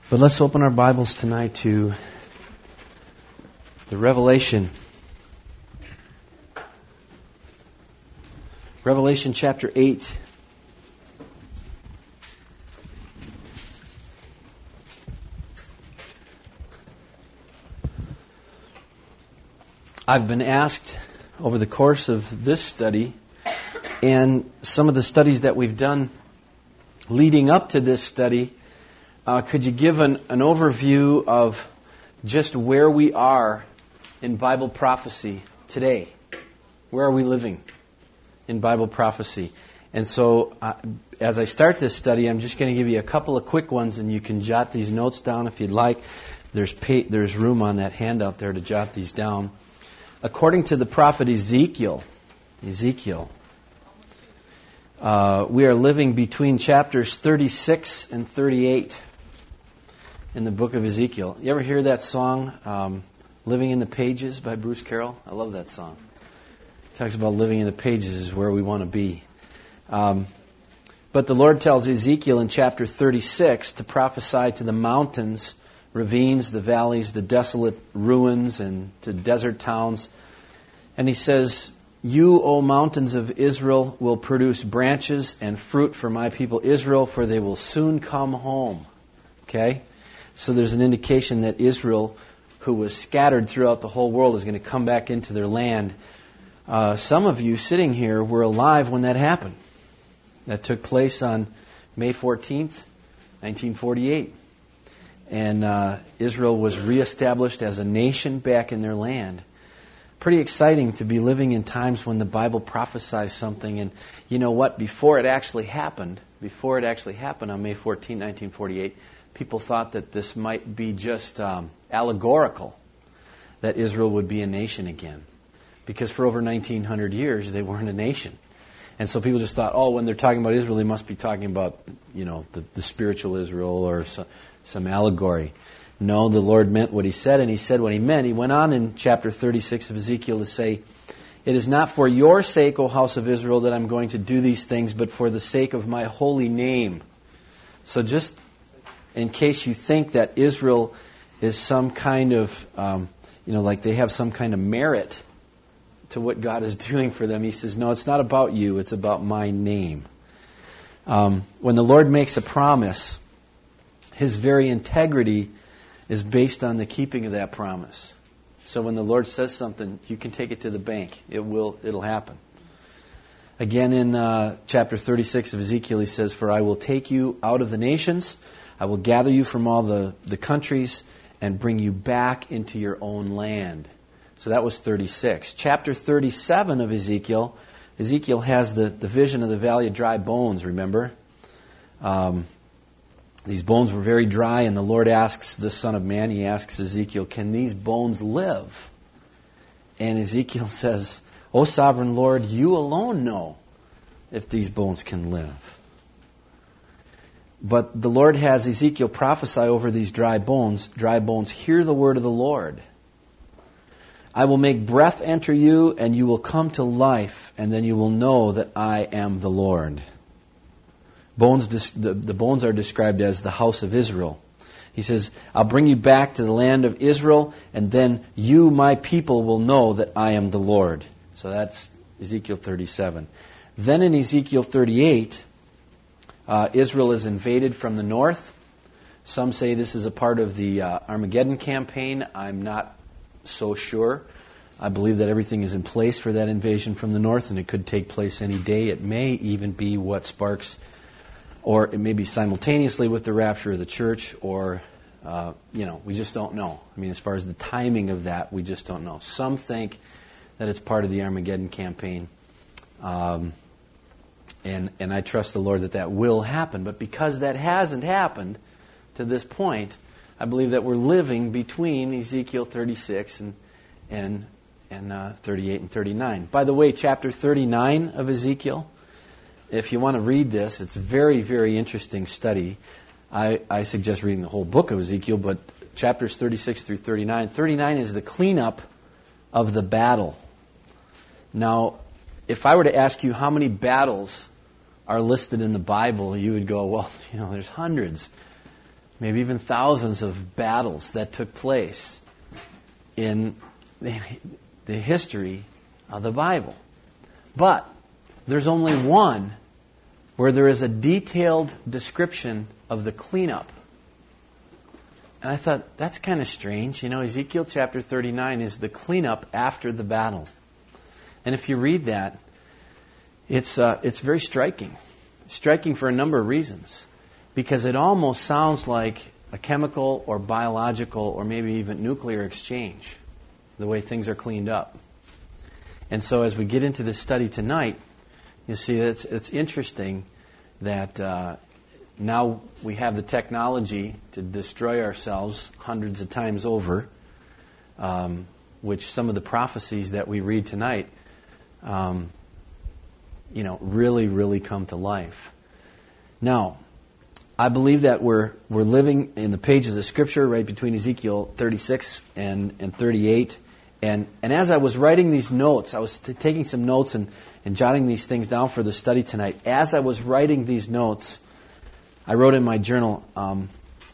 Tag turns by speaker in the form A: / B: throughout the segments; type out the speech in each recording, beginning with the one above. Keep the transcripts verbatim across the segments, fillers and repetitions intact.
A: But let's open our Bibles tonight to the Revelation. Revelation chapter eight. I've been asked over the course of this study and some of the studies that we've done leading up to this study, uh, could you give an, an overview of just where we are in Bible prophecy today? Where are we living in Bible prophecy? And so uh, as I start this study, I'm just going to give you a couple of quick ones, and you can jot these notes down if you'd like. There's pa- there's room on that handout there to jot these down. According to the prophet Ezekiel, Ezekiel, uh, we are living between chapters thirty-six and thirty-eight in the book of Ezekiel. You ever hear that song, um, Living in the Pages by Bruce Carroll? I love that song. It talks about living in the pages is where we want to be. Um, but the Lord tells Ezekiel in chapter thirty-six to prophesy to the mountains, ravines, the valleys, the desolate ruins, and to desert towns. And he says, "You, O mountains of Israel, will produce branches and fruit for my people Israel, for they will soon come home." Okay? So there's an indication that Israel, who was scattered throughout the whole world, is going to come back into their land. Uh, some of you sitting here were alive when that happened. That took place on May fourteenth, nineteen forty-eight. And uh, Israel was reestablished as a nation back in their land. Pretty exciting to be living in times when the Bible prophesies something. And you know what? Before it actually happened, before it actually happened on May fourteenth, nineteen forty-eight, people thought that this might be just um, allegorical, that Israel would be a nation again. Because for over nineteen hundred years, they weren't a nation. And so people just thought, oh, when they're talking about Israel, they must be talking about, you know, the, the spiritual Israel or some, some allegory. No, the Lord meant what He said, and He said what He meant. He went on in chapter thirty-six of Ezekiel to say, "It is not for your sake, O house of Israel, that I'm going to do these things, but for the sake of my holy name." So just in case you think that Israel is some kind of, um, you know, like they have some kind of merit to what God is doing for them, He says, no, it's not about you, it's about my name. Um, when the Lord makes a promise, His very integrity is based on the keeping of that promise. So when the Lord says something, you can take it to the bank. It will, it'll happen. Again, in uh, chapter thirty-six of Ezekiel, He says, "For I will take you out of the nations, I will gather you from all the, the countries, and bring you back into your own land." So that was thirty-six. Chapter thirty-seven of Ezekiel, Ezekiel has the, the vision of the valley of dry bones, remember? Um, these bones were very dry, and the Lord asks the Son of Man, He asks Ezekiel, "Can these bones live?" And Ezekiel says, "O sovereign Lord, you alone know if these bones can live." But the Lord has Ezekiel prophesy over these dry bones. Dry bones, hear the word of the Lord. "I will make breath enter you, and you will come to life, and then you will know that I am the Lord." Bones, the, the bones are described as the house of Israel. He says, "I'll bring you back to the land of Israel, and then you, my people, will know that I am the Lord." So that's Ezekiel thirty-seven. Then in Ezekiel thirty-eight, uh, Israel is invaded from the north. Some say this is a part of the uh, Armageddon campaign. I'm not so sure. I believe that everything is in place for that invasion from the north, and it could take place any day. It may even be what sparks, or it may be simultaneously with the rapture of the church, or, uh, you know, we just don't know. I mean, as far as the timing of that, we just don't know. Some think that it's part of the Armageddon campaign, um, and and I trust the Lord that that will happen. But because that hasn't happened to this point, I believe that we're living between Ezekiel thirty-six and and and uh, thirty-eight and thirty-nine. By the way, chapter thirty-nine of Ezekiel, if you want to read this, it's a very, very interesting study. I, I suggest reading the whole book of Ezekiel, but chapters thirty-six through thirty-nine. thirty-nine is the cleanup of the battle. Now, if I were to ask you how many battles are listed in the Bible, you would go, well, you know, there's hundreds. maybe even thousands of battles that took place in the, the history of the Bible. But there's only one where there is a detailed description of the cleanup. And I thought, that's kind of strange. You know, Ezekiel chapter thirty-nine is the cleanup after the battle. And if you read that, it's uh, it's very striking. Striking for a number of reasons. Because it almost sounds like a chemical or biological or maybe even nuclear exchange, the way things are cleaned up. And so as we get into this study tonight, you see it's, it's interesting that uh, now we have the technology to destroy ourselves hundreds of times over, um, which some of the prophecies that we read tonight, um, you know, really, really come to life. Now, I believe that we're we're living in the pages of Scripture right between Ezekiel thirty-six and, and thirty-eight. And and as I was writing these notes, I was t- taking some notes and, and jotting these things down for the study tonight. As I was writing these notes, I wrote in my journal, um,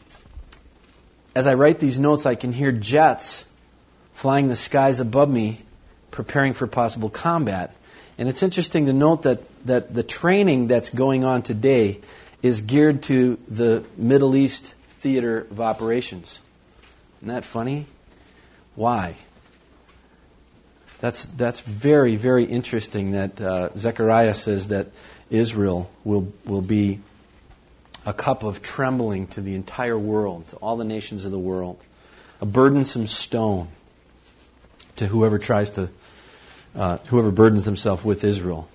A: as I write these notes, I can hear jets flying the skies above me, preparing for possible combat. And it's interesting to note that, that the training that's going on today is geared to the Middle East theater of operations. Isn't that funny? Why? That's that's very, very interesting that uh, Zechariah says that Israel will will be a cup of trembling to the entire world, to all the nations of the world, a burdensome stone to whoever tries to, uh, whoever burdens themselves with Israel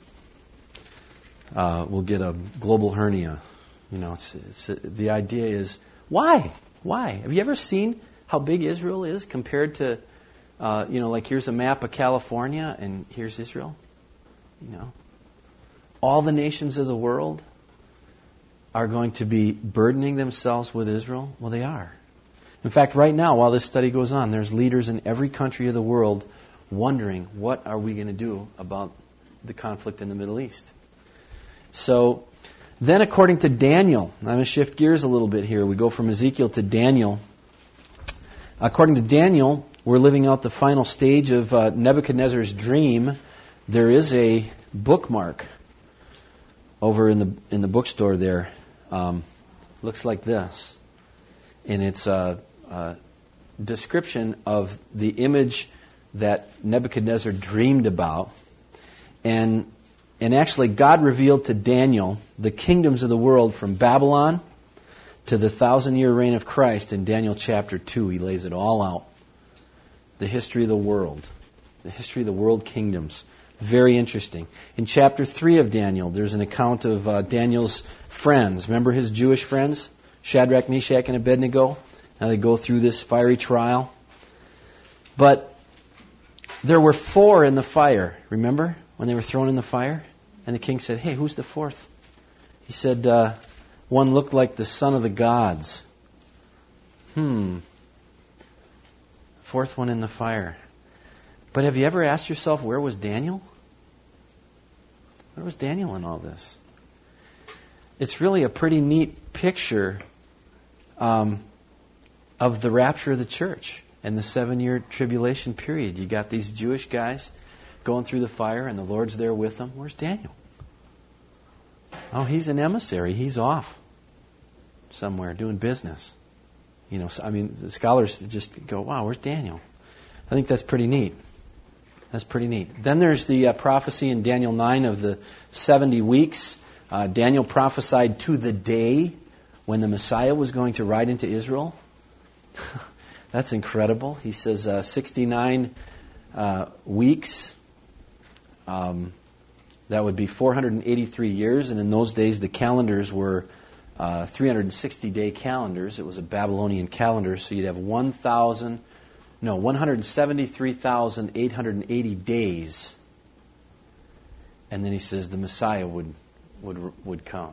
A: uh, will get a global hernia. You know, it's, it's, the idea is, why? Why? Have you ever seen how big Israel is compared to, uh, you know, like here's a map of California and here's Israel? You know, all the nations of the world are going to be burdening themselves with Israel? Well, they are. In fact, right now, while this study goes on, there's leaders in every country of the world wondering, what are we going to do about the conflict in the Middle East? So, then according to Daniel, I'm going to shift gears a little bit here. We go from Ezekiel to Daniel. According to Daniel, we're living out the final stage of uh, Nebuchadnezzar's dream. There is a bookmark over in the in the bookstore there. Um, looks like this. And it's a, a description of the image that Nebuchadnezzar dreamed about. And And actually, God revealed to Daniel the kingdoms of the world from Babylon to the thousand-year reign of Christ in Daniel chapter two. He lays it all out. The history of the world. The history of the world kingdoms. Very interesting. In chapter three of Daniel, there's an account of uh, Daniel's friends. Remember his Jewish friends? Shadrach, Meshach, and Abednego? Now they go through this fiery trial. But there were four in the fire. Remember when they were thrown in the fire? And the king said, hey, who's the fourth? He said, uh, one looked like the son of the gods. Hmm. Fourth one in the fire. But have you ever asked yourself, where was Daniel? Where was Daniel in all this? It's really a pretty neat picture um, of the rapture of the church and the seven-year tribulation period. You got these Jewish guys going through the fire, and the Lord's there with them. Where's Daniel? Oh, he's an emissary. He's off somewhere doing business. You know, so, I mean, the scholars just go, wow, where's Daniel? I think that's pretty neat. That's pretty neat. Then there's the uh, prophecy in Daniel nine of the seventy weeks. Uh, Daniel prophesied to the day when the Messiah was going to ride into Israel. That's incredible. He says uh, sixty-nine uh, weeks. Um, that would be four hundred eighty-three years, and in those days the calendars were uh, three hundred sixty day calendars. It was a Babylonian calendar, so you'd have one thousand, no, one hundred seventy-three thousand eight hundred eighty days. And then he says the Messiah would would would come.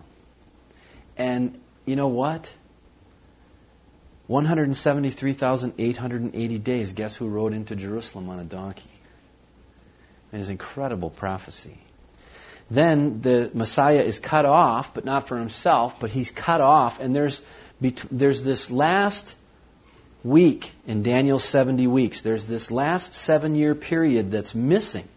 A: And you know what? one hundred seventy-three thousand eight hundred eighty days. Guess who rode into Jerusalem on a donkey? It is incredible prophecy. Then the Messiah is cut off, but not for himself, but he's cut off, and there's bet- there's this last week in Daniel's seventy weeks. There's this last seven-year period that's missing.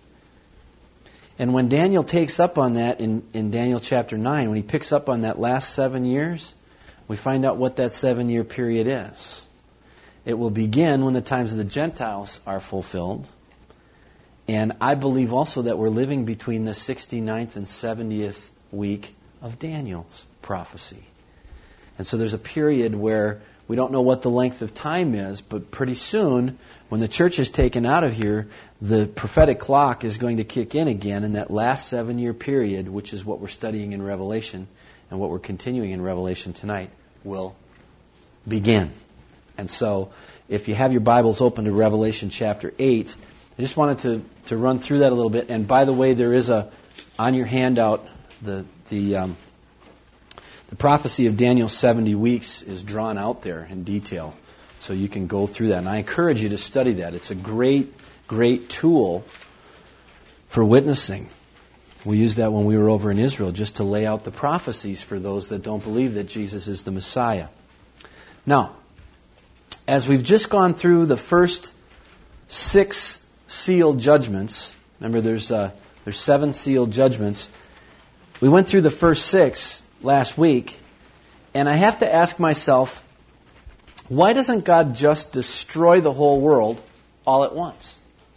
A: And when Daniel takes up on that in, in Daniel chapter nine, when he picks up on that last seven years, we find out what that seven-year period is. It will begin when the times of the Gentiles are fulfilled. And I believe also that we're living between the sixty-ninth and seventieth week of Daniel's prophecy. And so there's a period where we don't know what the length of time is, but pretty soon, when the church is taken out of here, the prophetic clock is going to kick in again, and that last seven-year period, which is what we're studying in Revelation and what we're continuing in Revelation tonight, will begin. And so, if you have your Bibles open to Revelation chapter eight, I just wanted to, to run through that a little bit. And by the way, there is a, on your handout, the the um, the prophecy of Daniel's seventy weeks is drawn out there in detail. So you can go through that. And I encourage you to study that. It's a great, great tool for witnessing. We used that when we were over in Israel, just to lay out the prophecies for those that don't believe that Jesus is the Messiah. Now, as we've just gone through the first six sealed judgments, remember there's uh, there's seven sealed judgments. We went through the first six last week, and I have to ask myself, why doesn't God just destroy the whole world all at once?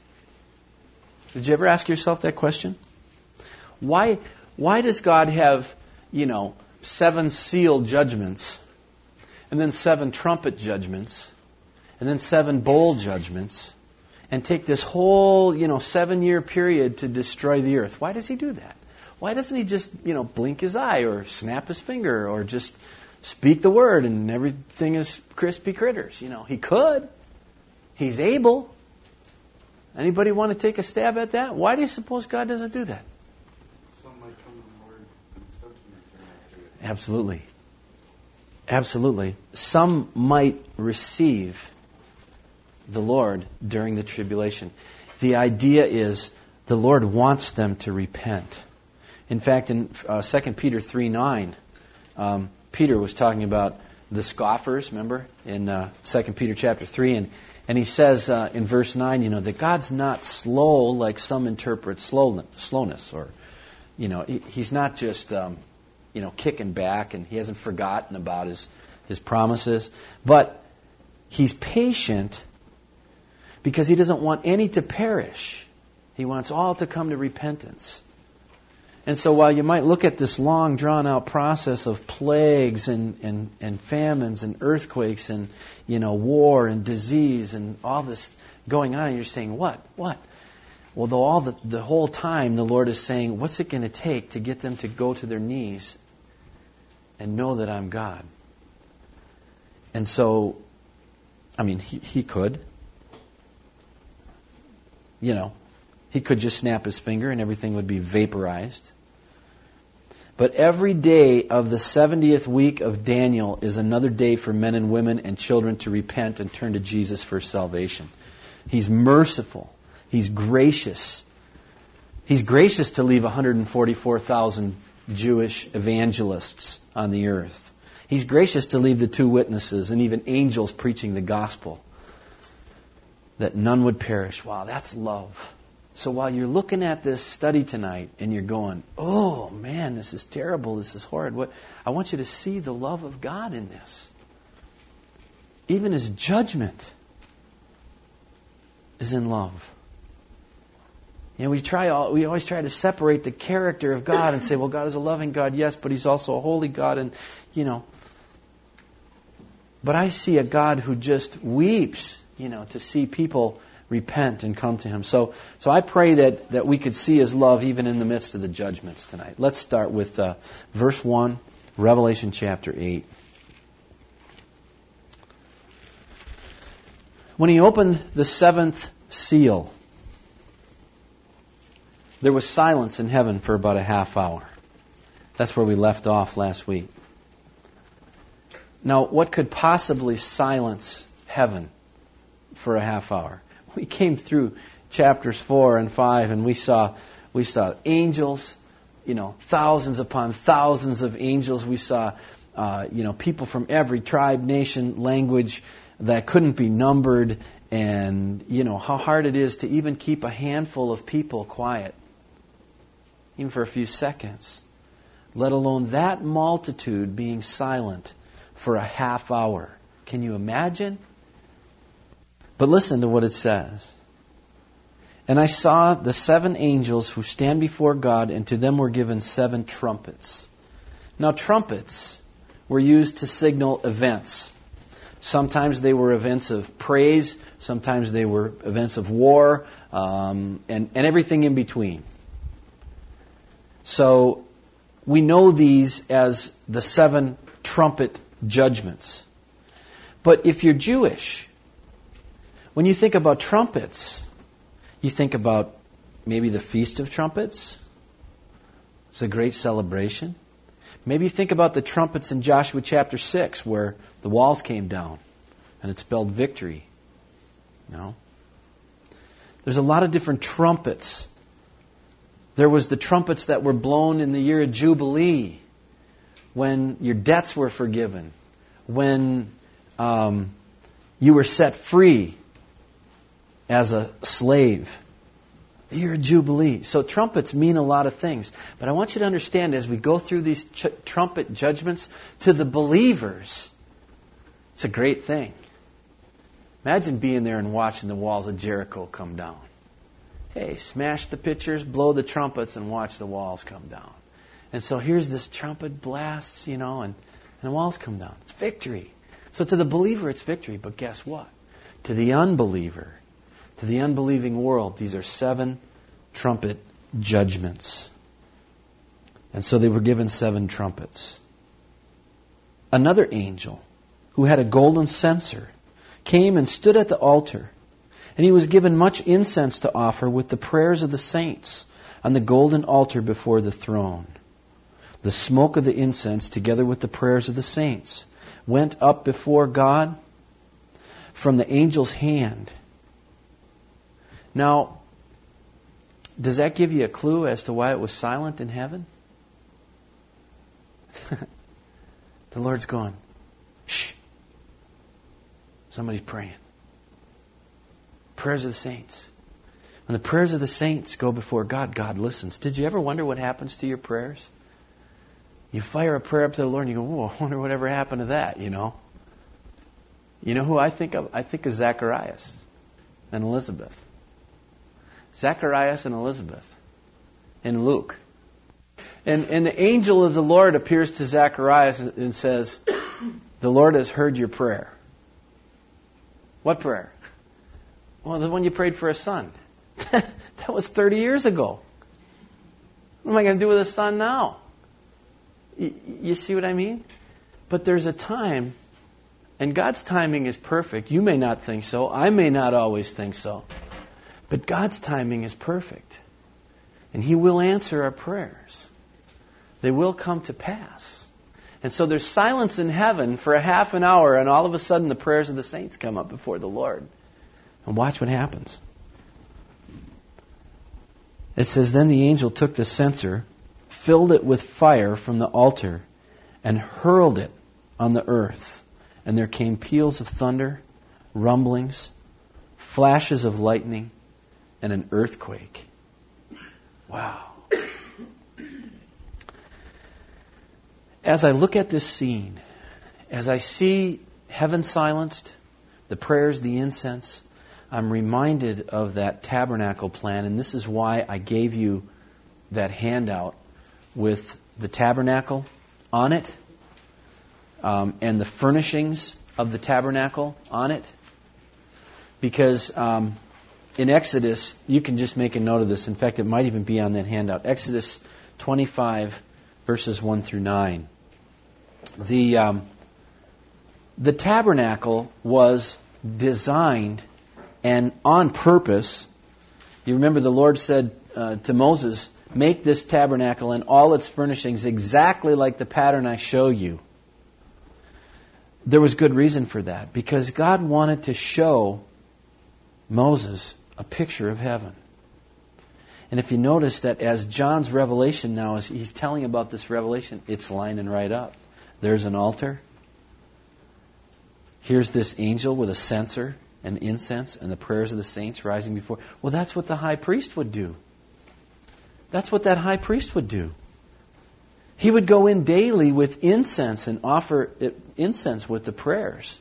A: Did you ever ask yourself that question? Why why does God have, you know, seven sealed judgments, and then seven trumpet judgments, and then seven bowl judgments, and take this whole, you know, seven-year period to destroy the earth? Why does He do that? Why doesn't He just, you know, blink His eye or snap His finger or just speak the word and everything is crispy critters? You know, He could. He's able. Anybody want to take a stab at that? Why do you suppose God doesn't do that?
B: Some might come to the Lord and substitute.
A: Absolutely. Absolutely. Some might receive the Lord during the tribulation. The idea is the Lord wants them to repent. In fact, in uh, Second Peter three nine, um, Peter was talking about the scoffers, remember, in uh, Second Peter chapter three, and, and he says uh, in verse nine, you know, that God's not slow like some interpret slow, slowness, or, you know, he, He's not just, um, you know, kicking back, and He hasn't forgotten about His, his promises, but He's patient because He doesn't want any to perish. He wants all to come to repentance. And so while you might look at this long, drawn-out process of plagues and, and, and famines and earthquakes and, you know, war and disease and all this going on, and you're saying, what? What? Well, though all the, the whole time the Lord is saying, what's it going to take to get them to go to their knees and know that I'm God? And so, I mean, He, he could. You know, He could just snap His finger and everything would be vaporized. But every day of the seventieth week of Daniel is another day for men and women and children to repent and turn to Jesus for salvation. He's merciful. He's gracious. He's gracious to leave one hundred forty-four thousand Jewish evangelists on the earth. He's gracious to leave the two witnesses and even angels preaching the gospel, that none would perish. Wow, that's love. So while you're looking at this study tonight and you're going, oh man, this is terrible, this is horrid, what I want you to see the love of God in this. Even His judgment is in love. You know, we try all, we always try to separate the character of God and say, well, God is a loving God, yes, but He's also a holy God, and you know. But I see a God who just weeps, you know, to see people repent and come to Him. So, so I pray that, that we could see His love even in the midst of the judgments tonight. Let's start with uh, verse one, Revelation chapter eight. When He opened the seventh seal, there was silence in heaven for about a half hour. That's where we left off last week. Now, what could possibly silence heaven for a half hour? We came through chapters four and five, and we saw we saw angels, you know, thousands upon thousands of angels. We saw uh, you know, people from every tribe, nation, language that couldn't be numbered, and, you know, how hard it is to even keep a handful of people quiet, even for a few seconds, let alone that multitude being silent for a half hour. Can you imagine? But listen to what it says. And I saw the seven angels who stand before God, and to them were given seven trumpets. Now, trumpets were used to signal events. Sometimes they were events of praise. Sometimes they were events of war, um, and, and everything in between. So we know these as the seven trumpet judgments. But if you're Jewish, when you think about trumpets, you think about maybe the Feast of Trumpets. It's a great celebration. Maybe you think about the trumpets in Joshua chapter six, where the walls came down and it spelled victory. You know? There's a lot of different trumpets. There was the trumpets that were blown in the year of Jubilee, when your debts were forgiven, when um, you were set free as a slave. The year of Jubilee. So trumpets mean a lot of things. But I want you to understand, as we go through these ch- trumpet judgments, to the believers, it's a great thing. Imagine being there and watching the walls of Jericho come down. Hey, smash the pitchers, blow the trumpets, and watch the walls come down. And so here's this trumpet blasts, you know, and, and the walls come down. It's victory. So to the believer, it's victory. But guess what? To the unbeliever, to the unbelieving world, these are seven trumpet judgments. And so they were given seven trumpets. Another angel, who had a golden censer, came and stood at the altar. And he was given much incense to offer with the prayers of the saints on the golden altar before the throne. The smoke of the incense, together with the prayers of the saints, went up before God from the angel's hand. Now, does that give you a clue as to why it was silent in heaven? The Lord's going, shh. Somebody's praying. Prayers of the saints. When the prayers of the saints go before God, God listens. Did you ever wonder what happens to your prayers? You fire a prayer up to the Lord and you go, oh, I wonder whatever happened to that, you know. You know who I think of? I think of Zacharias and Elizabeth. Zacharias and Elizabeth in Luke. And, and the angel of the Lord appears to Zacharias and says, the Lord has heard your prayer. What prayer? Well, the one you prayed for a son. That was thirty years ago. What am I going to do with a son now? You, you see what I mean? But there's a time, and God's timing is perfect. You may not think so. I may not always think so. But God's timing is perfect. And He will answer our prayers. They will come to pass. And so there's silence in heaven for a half an hour, and all of a sudden the prayers of the saints come up before the Lord. And watch what happens. It says, then the angel took the censer, filled it with fire from the altar, and hurled it on the earth. And there came peals of thunder, rumblings, flashes of lightning, and an earthquake. Wow. As I look at this scene, as I see heaven silenced, the prayers, the incense, I'm reminded of that tabernacle plan, and this is why I gave you that handout with the tabernacle on it, um, and the furnishings of the tabernacle on it. Because um, in Exodus, you can just make a note of this. In fact, it might even be on that handout. Exodus twenty-five, verses one through nine. The um, the tabernacle was designed and on purpose. You remember the Lord said uh, to Moses, make this tabernacle and all its furnishings exactly like the pattern I show you. There was good reason for that, because God wanted to show Moses a picture of heaven. And if you notice that as John's revelation now, as he's telling about this revelation, it's lining right up. There's an altar. Here's this angel with a censer and incense and the prayers of the saints rising before. Well, that's what the high priest would do. That's what that high priest would do. He would go in daily with incense and offer it, incense with the prayers.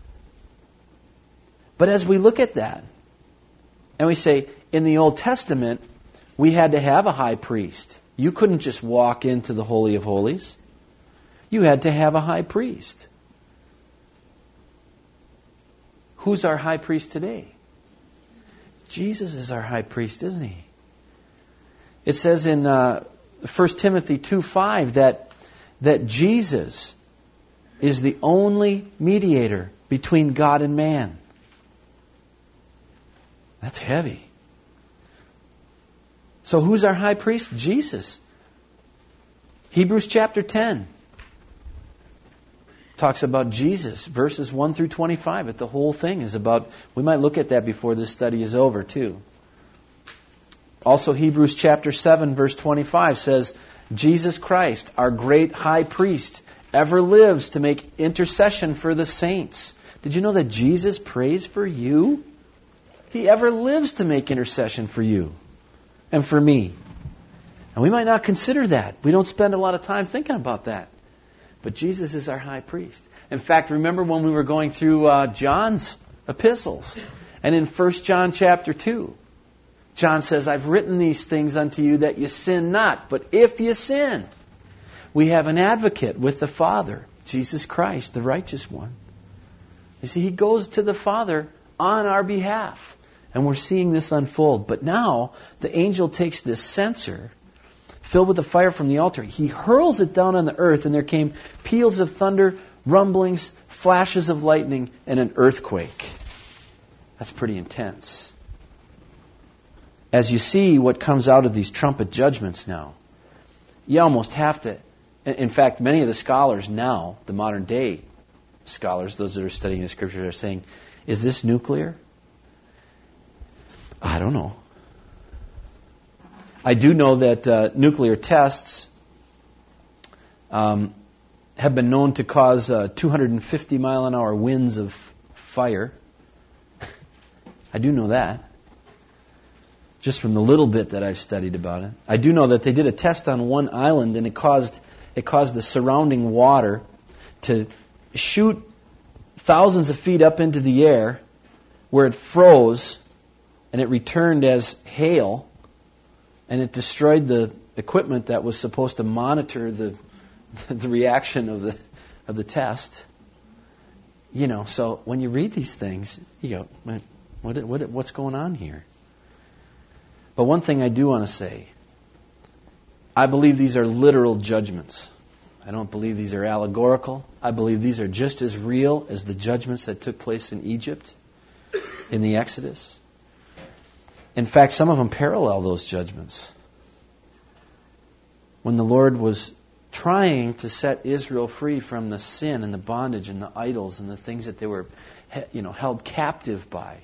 A: But as we look at that, and we say, in the Old Testament, we had to have a high priest. You couldn't just walk into the Holy of Holies. You had to have a high priest. Who's our high priest today? Jesus is our high priest, isn't he? It says in uh, First Timothy two five that, that Jesus is the only mediator between God and man. That's heavy. So who's our high priest? Jesus. Hebrews chapter ten talks about Jesus, verses one through twenty-five. But the whole thing is about, we might look at that before this study is over too. Also Hebrews chapter seven verse twenty-five says, Jesus Christ, our great high priest, ever lives to make intercession for the saints. Did you know that Jesus prays for you? He ever lives to make intercession for you and for me. And we might not consider that. We don't spend a lot of time thinking about that. But Jesus is our high priest. In fact, remember when we were going through uh, John's epistles. And in First John chapter two, John says, I've written these things unto you that you sin not. But if you sin, we have an advocate with the Father, Jesus Christ, the righteous one. You see, He goes to the Father on our behalf. And we're seeing this unfold. But now, the angel takes this censer filled with the fire from the altar. He hurls it down on the earth, and there came peals of thunder, rumblings, flashes of lightning, and an earthquake. That's pretty intense. As you see what comes out of these trumpet judgments now, you almost have to... In fact, many of the scholars now, the modern day scholars, those that are studying the Scriptures, are saying, is this nuclear? I don't know. I do know that uh, nuclear tests um, have been known to cause uh, two hundred fifty mile an hour winds of fire. I do know that. Just from the little bit that I've studied about it. I do know that they did a test on one island, and it caused it caused the surrounding water to shoot thousands of feet up into the air, where it froze, and it returned as hail, and it destroyed the equipment that was supposed to monitor the the reaction of the of the test. You know, so when you read these things, you go, what, what, what's going on here? But one thing I do want to say, I believe these are literal judgments. I don't believe these are allegorical. I believe these are just as real as the judgments that took place in Egypt, in the Exodus. In fact, some of them parallel those judgments. When the Lord was trying to set Israel free from the sin and the bondage and the idols and the things that they were, you know, held captive by.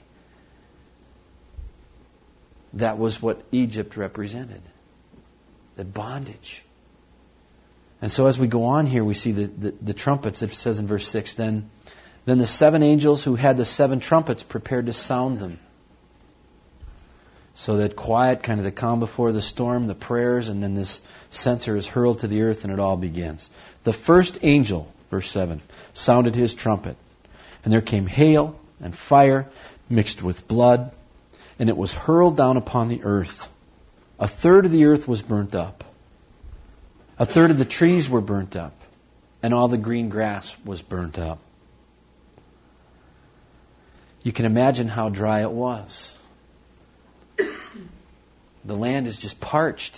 A: That was what Egypt represented. The bondage. And so as we go on here, we see the, the, the trumpets. It says in verse six, then, then the seven angels who had the seven trumpets prepared to sound them. So that quiet, kind of the calm before the storm, the prayers, and then this censer is hurled to the earth and it all begins. The first angel, verse seven, sounded his trumpet. And there came hail and fire mixed with blood, and it was hurled down upon the earth. A third of the earth was burnt up. A third of the trees were burnt up, and all the green grass was burnt up. You can imagine how dry it was. The land is just parched.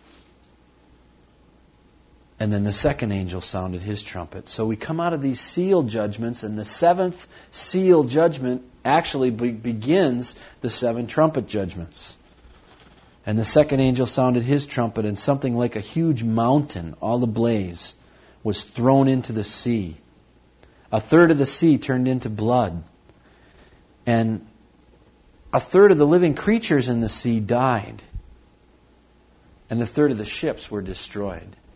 A: And then the second angel sounded his trumpet. So we come out of these seal judgments, and the seventh seal judgment actually be- begins the seven trumpet judgments. And the second angel sounded his trumpet, and something like a huge mountain, all ablaze, was thrown into the sea. A third of the sea turned into blood. And a third of the living creatures in the sea died. And a third of the ships were destroyed.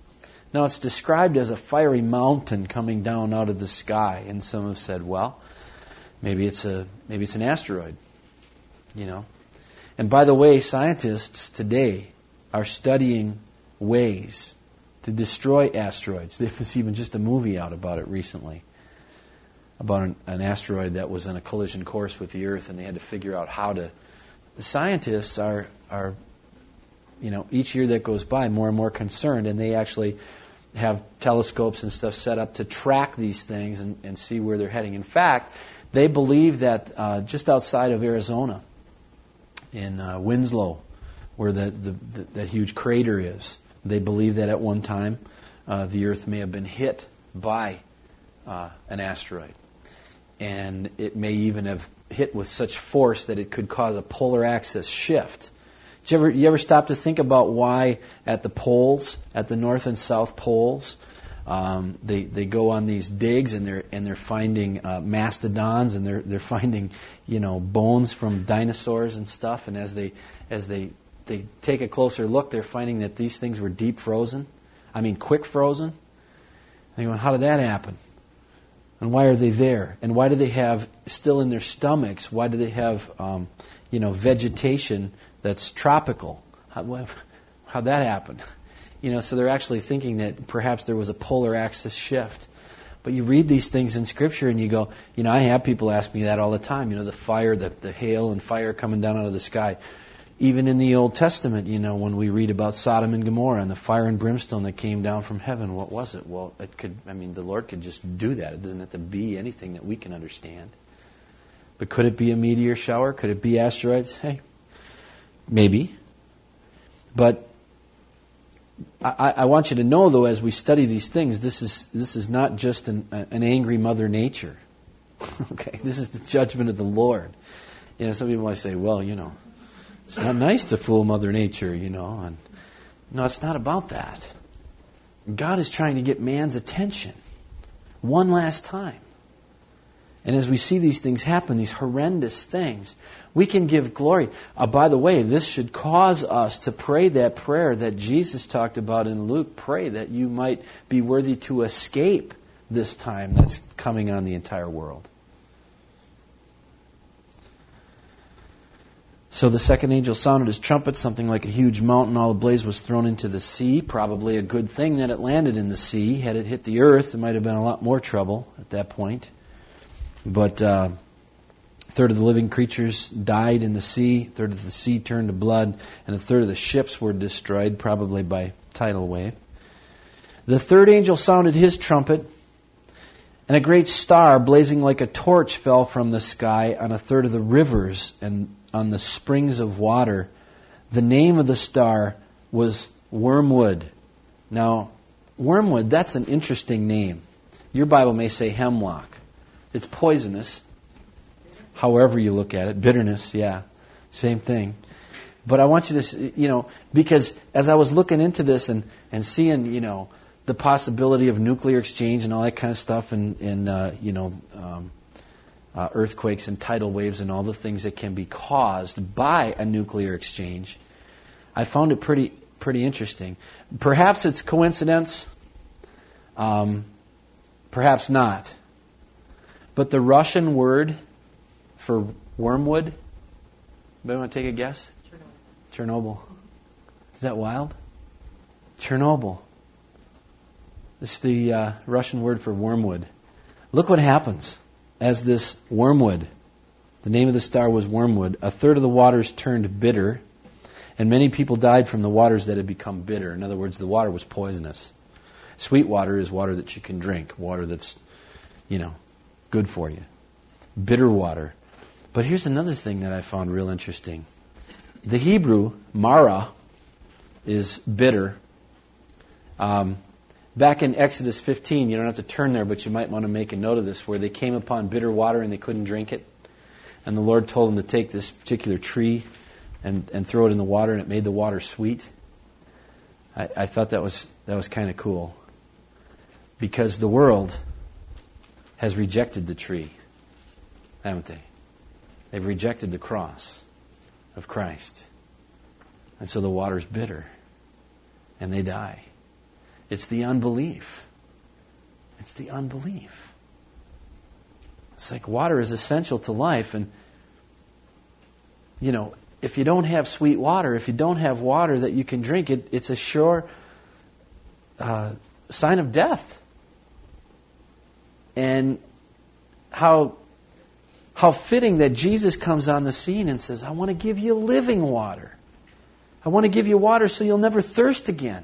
A: Now, it's described as a fiery mountain coming down out of the sky, and some have said, well, maybe it's a maybe it's an asteroid, you know. And by the way, scientists today are studying ways to destroy asteroids. There was even just a movie out about it recently, about an, an asteroid that was on a collision course with the Earth, and they had to figure out how to. The scientists are are, you know, each year that goes by, more and more concerned, and they actually have telescopes and stuff set up to track these things and, and see where they're heading. In fact, they believe that uh, just outside of Arizona, in uh, Winslow, where the, the, the that huge crater is, they believe that at one time uh, the Earth may have been hit by uh, an asteroid, and it may even have hit with such force that it could cause a polar axis shift. Did you ever, you ever stop to think about why at the poles, at the north and south poles, um, they they go on these digs and they're and they're finding uh, mastodons and they're they're finding you know bones from dinosaurs and stuff, and as they as they they take a closer look, they're finding that these things were deep frozen. I mean, quick frozen. And you're going, how did that happen? And why are they there? And why do they have still in their stomachs? Why do they have um, you know vegetation that's tropical? How, how'd that happen? You know, so they're actually thinking that perhaps there was a polar axis shift. But you read these things in Scripture and you go, you know, I have people ask me that all the time. You know, the fire, the, the hail and fire coming down out of the sky. Even in the Old Testament, you know, when we read about Sodom and Gomorrah and the fire and brimstone that came down from heaven, what was it? Well, it could, I mean, the Lord could just do that. It doesn't have to be anything that we can understand. But could it be a meteor shower? Could it be asteroids? Hey, maybe. But I, I want you to know, though, as we study these things, this is this is not just an, an angry Mother Nature. Okay, this is the judgment of the Lord. You know, some people might say, well, you know, it's not nice to fool Mother Nature, you know. And no, it's not about that. God is trying to get man's attention one last time. And as we see these things happen, these horrendous things, we can give glory. Uh, by the way, this should cause us to pray that prayer that Jesus talked about in Luke. Pray that you might be worthy to escape this time that's coming on the entire world. So the second angel sounded his trumpet, something like a huge mountain all ablaze was thrown into the sea. Probably a good thing that it landed in the sea. Had it hit the earth, there might have been a lot more trouble at that point. But uh, a third of the living creatures died in the sea, a third of the sea turned to blood, and a third of the ships were destroyed, probably by tidal wave. The third angel sounded his trumpet, and a great star blazing like a torch fell from the sky on a third of the rivers and on the springs of water. The name of the star was Wormwood. Now, Wormwood, that's an interesting name. Your Bible may say hemlock. It's poisonous, however you look at it. Bitterness, yeah, same thing. But I want you to, you know, because as I was looking into this and, and seeing, you know, the possibility of nuclear exchange and all that kind of stuff and, and uh, you know, um, uh, earthquakes and tidal waves and all the things that can be caused by a nuclear exchange, I found it pretty pretty interesting. Perhaps it's coincidence, um, perhaps not. But the Russian word for wormwood, anybody want to take a guess? Chernobyl. Chernobyl. Is that wild? Chernobyl. It's the uh, Russian word for wormwood. Look what happens as this wormwood, the name of the star was Wormwood, a third of the waters turned bitter, and many people died from the waters that had become bitter. In other words, the water was poisonous. Sweet water is water that you can drink, water that's, you know, good for you. Bitter water. But here's another thing that I found real interesting. The Hebrew, Mara, is bitter. Um, back in Exodus fifteen, you don't have to turn there, but you might want to make a note of this, where they came upon bitter water and they couldn't drink it. And the Lord told them to take this particular tree and, and throw it in the water, and it made the water sweet. I, I thought that was that was kind of cool. Because the world has rejected the tree, haven't they? They've rejected the cross of Christ. And so the water's bitter. And they die. It's the unbelief. It's the unbelief. It's like water is essential to life. And, you know, if you don't have sweet water, if you don't have water that you can drink, it, it's a sure uh, sign of death. And how how fitting that Jesus comes on the scene and says, I want to give you living water. I want to give you water so you'll never thirst again.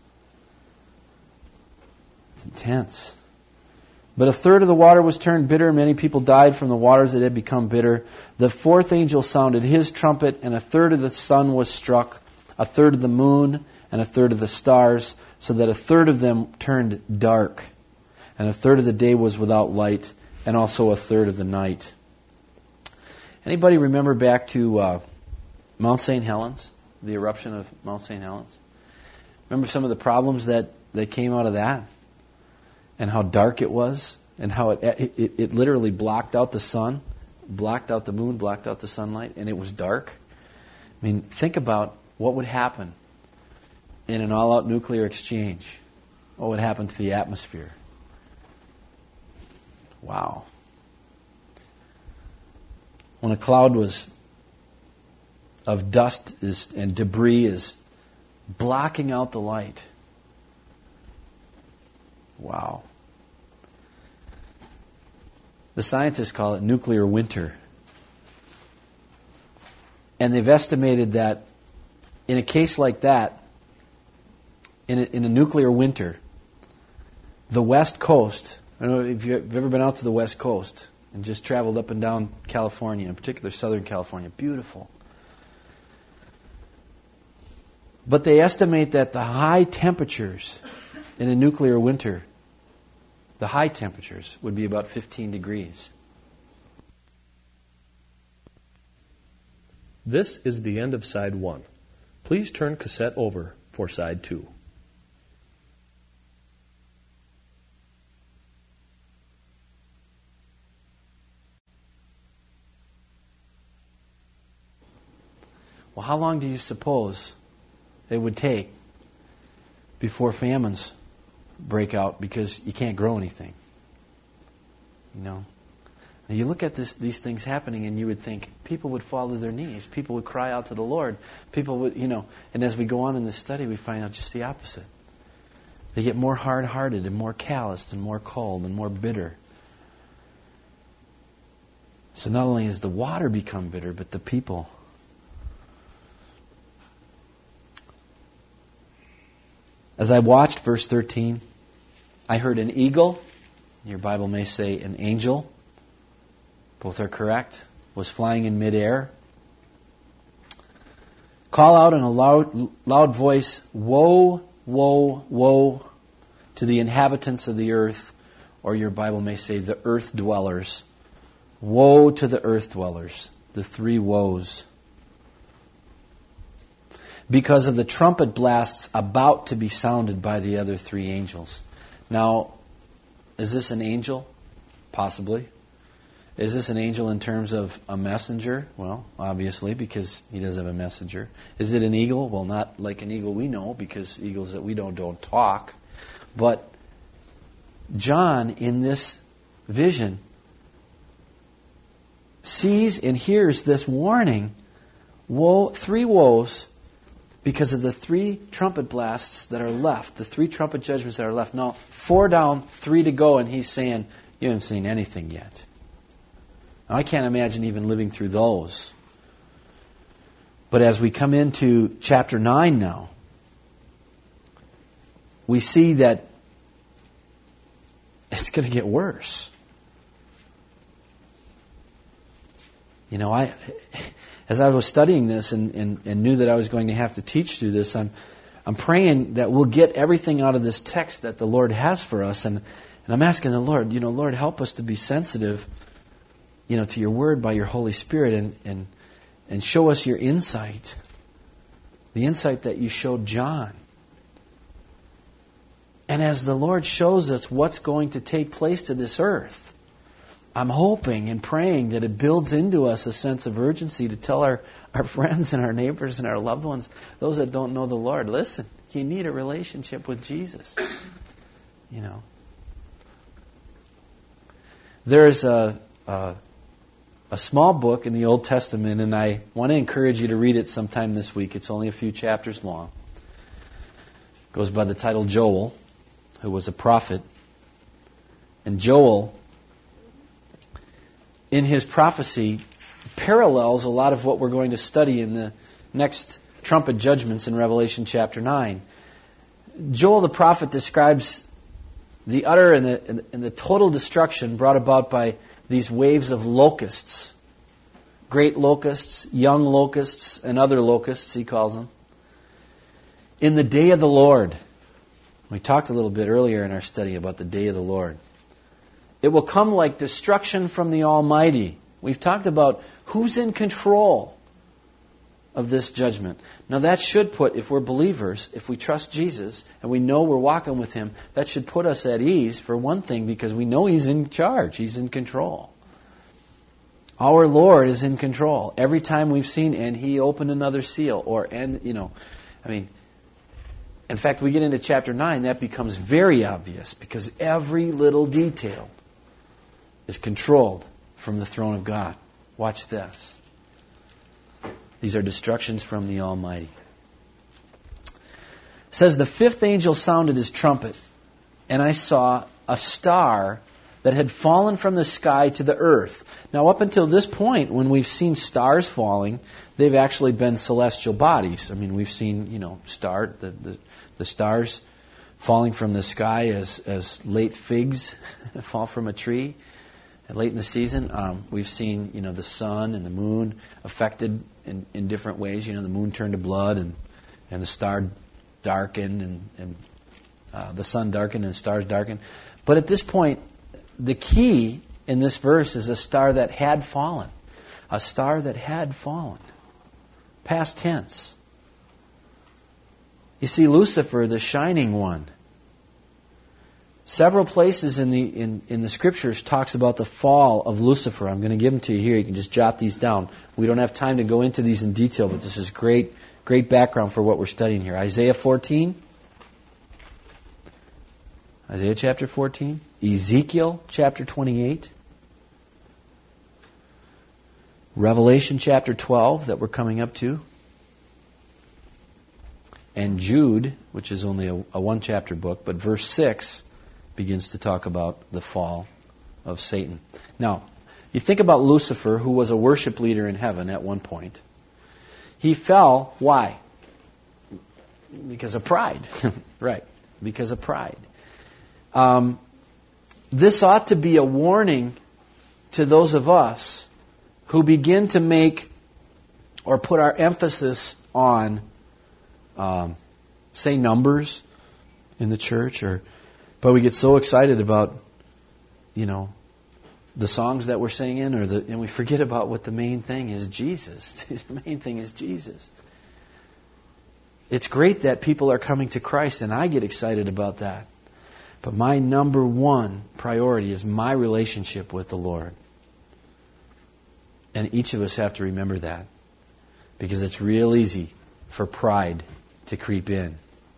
A: It's intense. But a third of the water was turned bitter. Many people died from the waters that had become bitter. The fourth angel sounded his trumpet, and a third of the sun was struck, a third of the moon, and a third of the stars, so that a third of them turned dark, and a third of the day was without light, and also a third of the night. Anybody remember back to uh, Mount Saint Helens, the eruption of Mount Saint Helens? Remember some of the problems that, that came out of that? And how dark it was, and how it, it it literally blocked out the sun, blocked out the moon, blocked out the sunlight, and it was dark. I mean, think about what would happen in an all-out nuclear exchange. What would happen to the atmosphere? Wow. When a cloud was of dust is, and debris is blocking out the light. Wow. The scientists call it nuclear winter. And they've estimated that in a case like that, in a, in a nuclear winter, the West Coast, I don't know if you've ever been out to the West Coast and just traveled up and down California, in particular Southern California, beautiful. But they estimate that the high temperatures in a nuclear winter, the high temperatures would be about fifteen degrees.
C: This is the end of side one. Please turn cassette over for side two.
A: Well, how long do you suppose it would take before famines break out because you can't grow anything? You know? Now you look at this, these things happening and you would think people would fall to their knees. People would cry out to the Lord. People would, you know, and as we go on in this study, we find out just the opposite. They get more hard-hearted and more calloused and more cold and more bitter. So not only has the water become bitter, but the people. As I watched, verse thirteen, I heard an eagle, your Bible may say an angel, both are correct, was flying in midair, call out in a loud, loud voice, woe, woe, woe to the inhabitants of the earth, or your Bible may say the earth dwellers. Woe to the earth dwellers, the three woes. Because of the trumpet blasts about to be sounded by the other three angels. Now, is this an angel? Possibly. Is this an angel in terms of a messenger? Well, obviously, because he does have a messenger. Is it an eagle? Well, not like an eagle we know, because eagles that we know don't talk. But John, in this vision, sees and hears this warning, woe, three woes, because of the three trumpet blasts that are left, the three trumpet judgments that are left. Now, four down, three to go, and he's saying, you haven't seen anything yet. Now, I can't imagine even living through those. But as we come into chapter nine now, we see that it's going to get worse. You know, I... As I was studying this and, and, and knew that I was going to have to teach through this, I'm I'm praying that we'll get everything out of this text that the Lord has for us. And, and I'm asking the Lord, you know, Lord, help us to be sensitive, you know, to your word by your Holy Spirit and, and, and show us your insight. The insight that you showed John. And as the Lord shows us what's going to take place to this earth, I'm hoping and praying that it builds into us a sense of urgency to tell our, our friends and our neighbors and our loved ones, those that don't know the Lord, listen, You need a relationship with Jesus. You know. There's a, a a small book in the Old Testament, and I want to encourage you to read it sometime this week. It's only a few chapters long. It goes by the title Joel, who was a prophet. And Joel, in his prophecy, parallels a lot of what we're going to study in the next trumpet judgments in Revelation chapter nine. Joel the prophet describes the utter and the, and the total destruction brought about by these waves of locusts. Great locusts, young locusts, and other locusts, he calls them. In the day of the Lord. We talked a little bit earlier in our study about the day of the Lord. It will come like destruction from the Almighty. We've talked about who's in control of this judgment. Now that should put, if we're believers, if we trust Jesus, and we know we're walking with Him, that should put us at ease, for one thing, because we know He's in charge. He's in control. Our Lord is in control. Every time we've seen, and He opened another seal, or, and, you know, I mean, in fact, we get into chapter nine, that becomes very obvious, because every little detail is controlled from the throne of God. Watch this. These are destructions from the Almighty. It says, the fifth angel sounded his trumpet, and I saw a star that had fallen from the sky to the earth. Now, up until this point, when we've seen stars falling, they've actually been celestial bodies. I mean, we've seen, you know, star the, the, the stars falling from the sky as, as late figs fall from a tree. Late in the season, um, we've seen, you know, the sun and the moon affected in, in different ways. You know, the moon turned to blood, and, and the star darkened, and, and uh, the sun darkened, and stars darkened. But at this point, the key in this verse is a star that had fallen. A star that had fallen. Past tense. You see, Lucifer, the shining one. Several places in the in, in the Scriptures talks about the fall of Lucifer. I'm going to give them to you here. You can just jot these down. We don't have time to go into these in detail, but this is great, great background for what we're studying here. Isaiah fourteen. Isaiah chapter fourteen. Ezekiel chapter twenty-eight. Revelation chapter twelve that we're coming up to. And Jude, which is only a, a one-chapter book, but verse six begins to talk about the fall of Satan. Now, you think about Lucifer, who was a worship leader in heaven at one point. He fell, why? Because of pride. Right, because of pride. Um, this ought to be a warning to those of us who begin to make or put our emphasis on, um, say, numbers in the church, or but we get so excited about, you know, the songs that we're singing, or the, and we forget about what the main thing is, Jesus. The main thing is Jesus. It's great that people are coming to Christ, and I get excited about that. But my number one priority is my relationship with the Lord. And each of us have to remember that, because it's real easy for pride to creep in.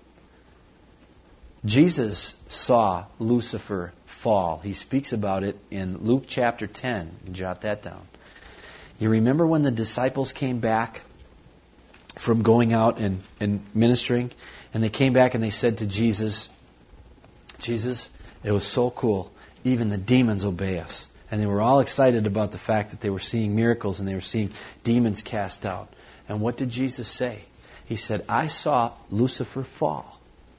A: Jesus saw Lucifer fall. He speaks about it in Luke chapter ten. You can jot that down. You remember when the disciples came back from going out and, and ministering, and they came back and they said to Jesus, Jesus, it was so cool. Even the demons obey us. And they were all excited about the fact that they were seeing miracles and they were seeing demons cast out. And what did Jesus say? He said, I saw Lucifer fall.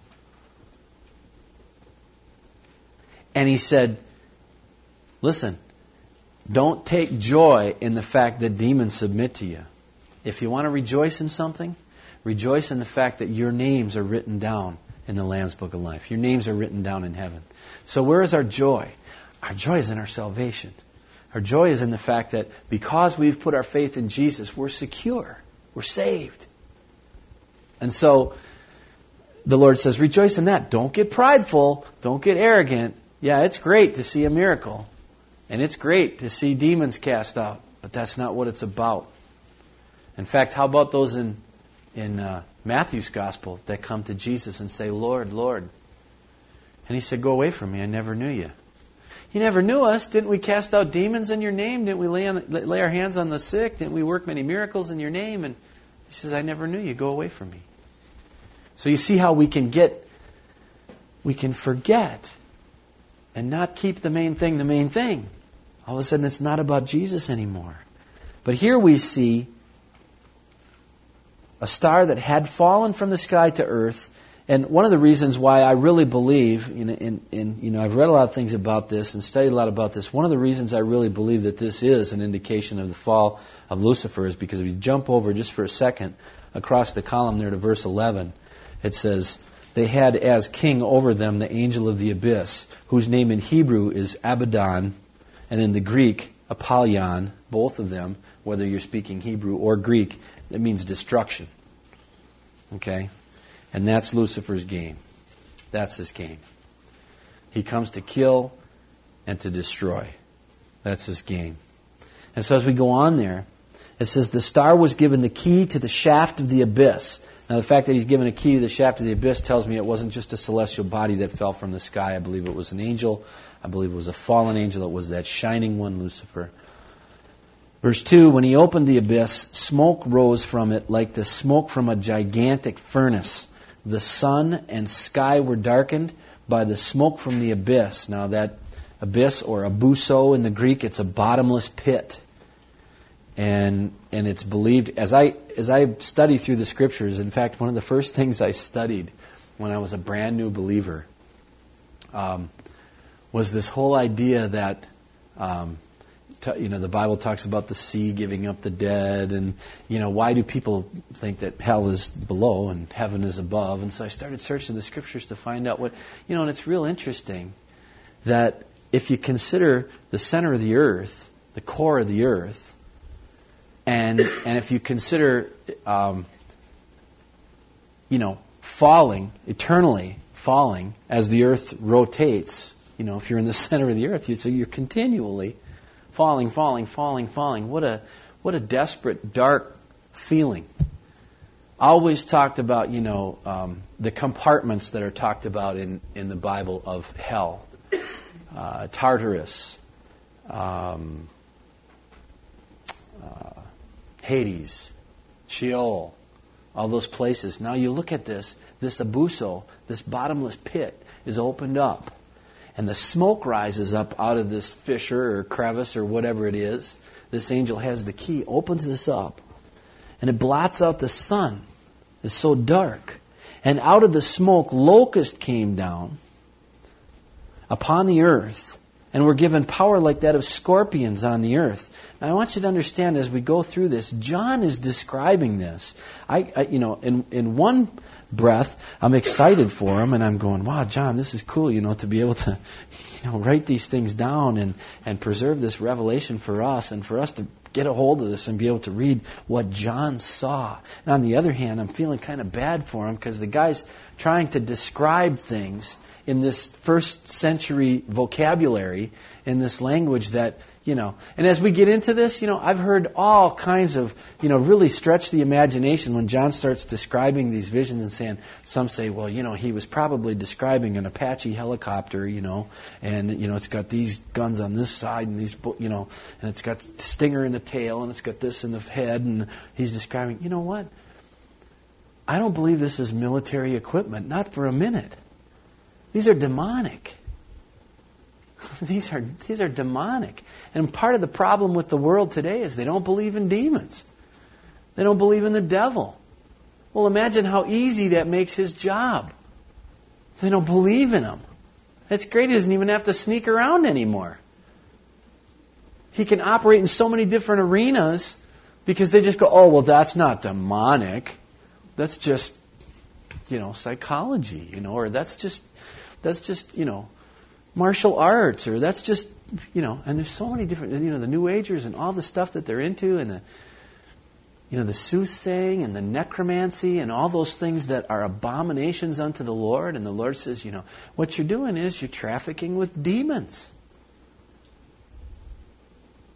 A: And he said, listen, don't take joy in the fact that demons submit to you. If you want to rejoice in something, rejoice in the fact that your names are written down in the Lamb's Book of Life. Your names are written down in heaven. So where is our joy? Our joy is in our salvation. Our joy is in the fact that because we've put our faith in Jesus, we're secure. We're saved. And so the Lord says, rejoice in that. Don't get prideful. Don't get arrogant. Yeah, it's great to see a miracle. And it's great to see demons cast out. But that's not what it's about. In fact, how about those in in uh, Matthew's Gospel that come to Jesus and say, Lord, Lord. And He said, go away from me, I never knew you. You never knew us. Didn't we cast out demons in your name? Didn't we lay, on, lay our hands on the sick? Didn't we work many miracles in your name? And He says, I never knew you. Go away from me. So you see how we can get, we can forget and not keep the main thing the main thing. All of a sudden it's not about Jesus anymore. But here we see a star that had fallen from the sky to earth. And one of the reasons why I really believe, in, in, in, you know, I've read a lot of things about this and studied a lot about this. One of the reasons I really believe that this is an indication of the fall of Lucifer is because if you jump over just for a second across the column there to verse eleven, it says, they had as king over them the angel of the abyss, whose name in Hebrew is Abaddon, and in the Greek, Apollyon, both of them, whether you're speaking Hebrew or Greek, it means destruction. Okay? And that's Lucifer's game. That's his game. He comes to kill and to destroy. That's his game. And so as we go on there, it says, the star was given the key to the shaft of the abyss. Now the fact that he's given a key to the shaft of the abyss tells me it wasn't just a celestial body that fell from the sky. I believe it was an angel. I believe it was a fallen angel. It was that shining one, Lucifer. Verse two, when he opened the abyss, smoke rose from it like the smoke from a gigantic furnace. The sun and sky were darkened by the smoke from the abyss. Now that abyss, or abuso in the Greek, it's a bottomless pit. And and it's believed, as I as I study through the Scriptures, in fact, one of the first things I studied when I was a brand new believer um, was this whole idea that um, t- you know the Bible talks about the sea giving up the dead, and you know why do people think that hell is below and heaven is above? And so I started searching the Scriptures to find out what you know, and it's real interesting that if you consider the center of the earth, the core of the earth. And and if you consider, um, you know, falling, eternally falling, as the earth rotates, you know, if you're in the center of the earth, you, so you're continually falling, falling, falling, falling. What a what a desperate, dark feeling. I always talked about, you know, um, the compartments that are talked about in, in the Bible of hell. Uh, Tartarus. Um, uh, Hades, Sheol, all those places. Now you look at this, this abuso, this bottomless pit is opened up. And the smoke rises up out of this fissure or crevice or whatever it is. This angel has the key, opens this up. And it blots out the sun. It's so dark. And out of the smoke, locusts came down upon the earth and were given power like that of scorpions on the earth. Now, I want you to understand as we go through this, John is describing this. I, I you know, in, in one breath, I'm excited for him, and I'm going, wow, John, this is cool, you know, to be able to, you know, write these things down and, and preserve this revelation for us, and for us to get a hold of this and be able to read what John saw. And on the other hand, I'm feeling kind of bad for him because the guy's trying to describe things in this first century vocabulary, in this language that, you know, and as we get into this, you know, I've heard all kinds of, you know, really stretch the imagination when John starts describing these visions and saying, some say, well, you know, he was probably describing an Apache helicopter, you know, and, you know, it's got these guns on this side and these, you know, and it's got stinger in the tail and it's got this in the head, and he's describing, you know what? I don't believe this is military equipment, not for a minute. These are demonic. These are these are demonic. And part of the problem with the world today is they don't believe in demons. They don't believe in the devil. Well, imagine how easy that makes his job. They don't believe in him. That's great. He doesn't even have to sneak around anymore. He can operate in so many different arenas because they just go, oh, well, that's not demonic. That's just, you know, psychology, you know, or that's just That's just, you know, martial arts, or that's just, you know, and there's so many different, you know, the New Agers and all the stuff that they're into, and the, you know, the soothsaying and the necromancy and all those things that are abominations unto the Lord. And the Lord says, you know, what you're doing is you're trafficking with demons.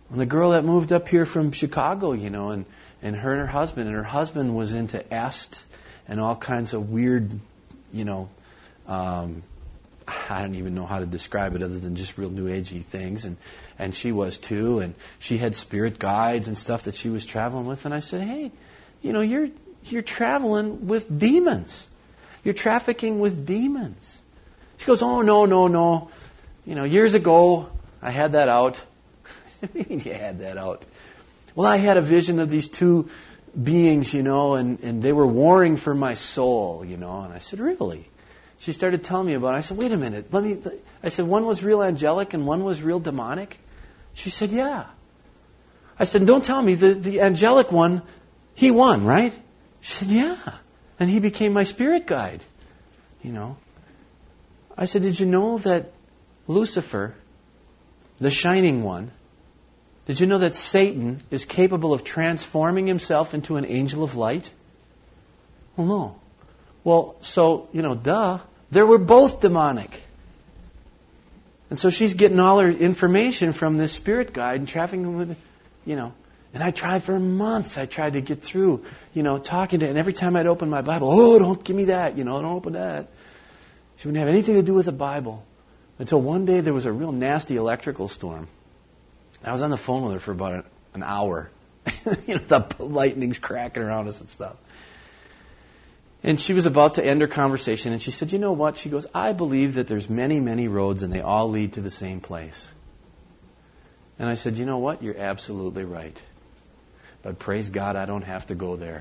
A: And the girl that moved up here from Chicago, you know, and, and her and her husband, and her husband was into est and all kinds of weird, you know, um, I don't even know how to describe it other than just real new agey things. And, and she was too. And she had spirit guides and stuff that she was traveling with. And I said, hey, you know, you're you're traveling with demons. You're trafficking with demons. She goes, oh, no, no, no. You know, years ago, I had that out. What do you mean you had that out? Well, I had a vision of these two beings, you know, and, and they were warring for my soul, you know. And I said, really? She started telling me about it. I said, wait a minute. Let me. I said, one was real angelic and one was real demonic? She said, yeah. I said, don't tell me. The, the angelic one, he won, right? She said, yeah. And he became my spirit guide, you know. I said, did you know that Lucifer, the shining one, did you know that Satan is capable of transforming himself into an angel of light? Well, no. Well, so, you know, duh. They were both demonic. And so she's getting all her information from this spirit guide and trafficking with, you know. And I tried for months. I tried to get through, you know, talking to her. And every time I'd open my Bible, oh, don't give me that, you know, don't open that. She wouldn't have anything to do with the Bible. Until one day there was a real nasty electrical storm. I was on the phone with her for about an hour. You know, the lightning's cracking around us and stuff. And she was about to end her conversation, and she said, you know what? She goes, I believe that there's many, many roads, and they all lead to the same place. And I said, you know what? You're absolutely right. But praise God, I don't have to go there.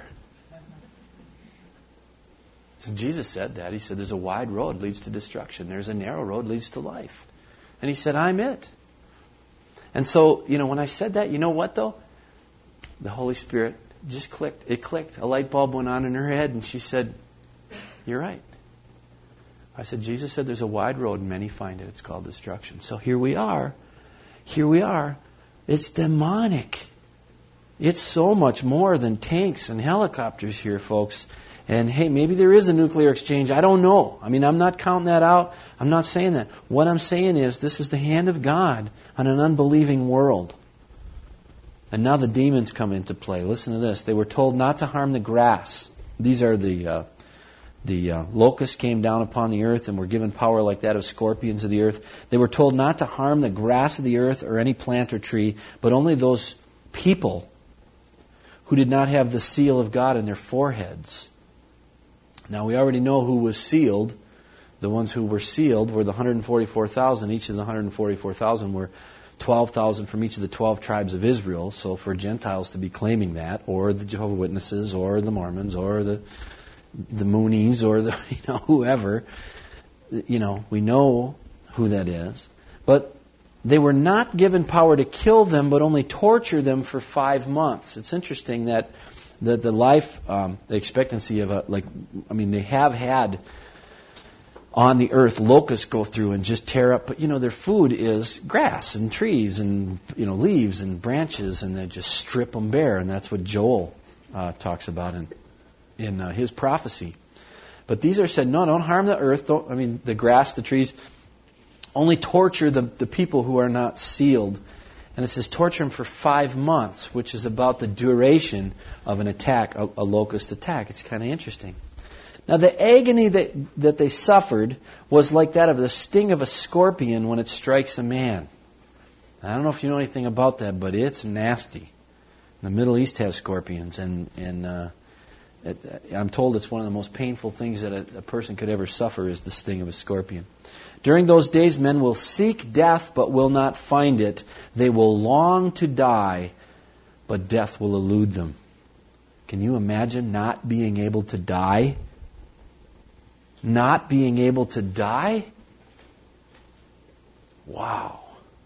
A: So Jesus said that. He said, there's a wide road leads to destruction. There's a narrow road leads to life. And he said, I'm it. And so, you know, when I said that, you know what, though? The Holy Spirit just clicked. It clicked. A light bulb went on in her head, and she said, you're right. I said, Jesus said there's a wide road, and many find it. It's called destruction. So here we are. Here we are. It's demonic. It's so much more than tanks and helicopters here, folks. And hey, maybe there is a nuclear exchange. I don't know. I mean, I'm not counting that out. I'm not saying that. What I'm saying is this is the hand of God on an unbelieving world. And now the demons come into play. Listen to this. They were told not to harm the grass. These are the uh, the uh, locusts came down upon the earth and were given power like that of scorpions of the earth. They were told not to harm the grass of the earth or any plant or tree, but only those people who did not have the seal of God in their foreheads. Now, we already know who was sealed. The ones who were sealed were the one hundred forty-four thousand. Each of the one hundred forty-four thousand were twelve thousand from each of the twelve tribes of Israel. So for Gentiles to be claiming that, or the Jehovah's Witnesses, or the Mormons, or the the Moonies, or the you know whoever, you know, we know who that is. But they were not given power to kill them, but only torture them for five months. It's interesting that the the life, um, the expectancy of a like, I mean, they have had on the earth locusts go through and just tear up, but you know their food is grass and trees and you know leaves and branches, and they just strip them bare, and that's what Joel uh, talks about in in uh, his prophecy. But these are said, no, don't harm the earth. Don't, I mean, the grass, the trees. Only torture the the people who are not sealed. And it says torture them for five months, which is about the duration of an attack, a, a locust attack. It's kind of interesting. Now, the agony that, that they suffered was like that of the sting of a scorpion when it strikes a man. I don't know if you know anything about that, but it's nasty. The Middle East has scorpions, and, and uh, it, I'm told it's one of the most painful things that a, a person could ever suffer is the sting of a scorpion. During those days, men will seek death, but will not find it. They will long to die, but death will elude them. Can you imagine not being able to die? Not being able to die? Wow.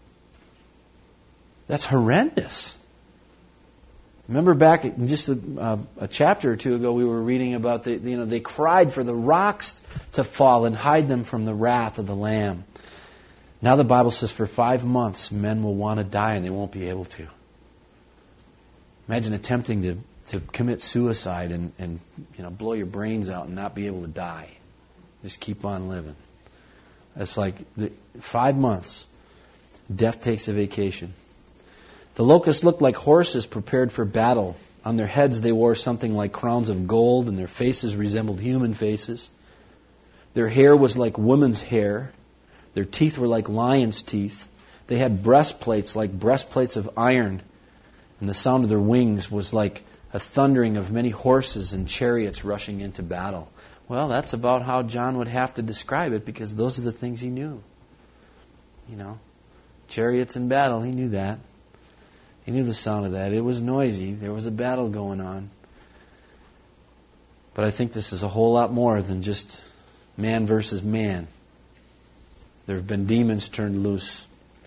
A: That's horrendous. Remember back in just a, uh, a chapter or two ago, we were reading about the, you know, they cried for the rocks to fall and hide them from the wrath of the Lamb. Now the Bible says for five months men will want to die and they won't be able to. Imagine attempting to, to commit suicide and, and you know blow your brains out and not be able to die. Just keep on living. It's like the, five months, death takes a vacation. The locusts looked like horses prepared for battle. On their heads they wore something like crowns of gold, and their faces resembled human faces. Their hair was like women's hair. Their teeth were like lions' teeth. They had breastplates like breastplates of iron, and the sound of their wings was like a thundering of many horses and chariots rushing into battle. Well, that's about how John would have to describe it, because those are the things he knew. You know, chariots in battle, he knew that. He knew the sound of that. It was noisy. There was a battle going on. But I think this is a whole lot more than just man versus man. There have been demons turned loose.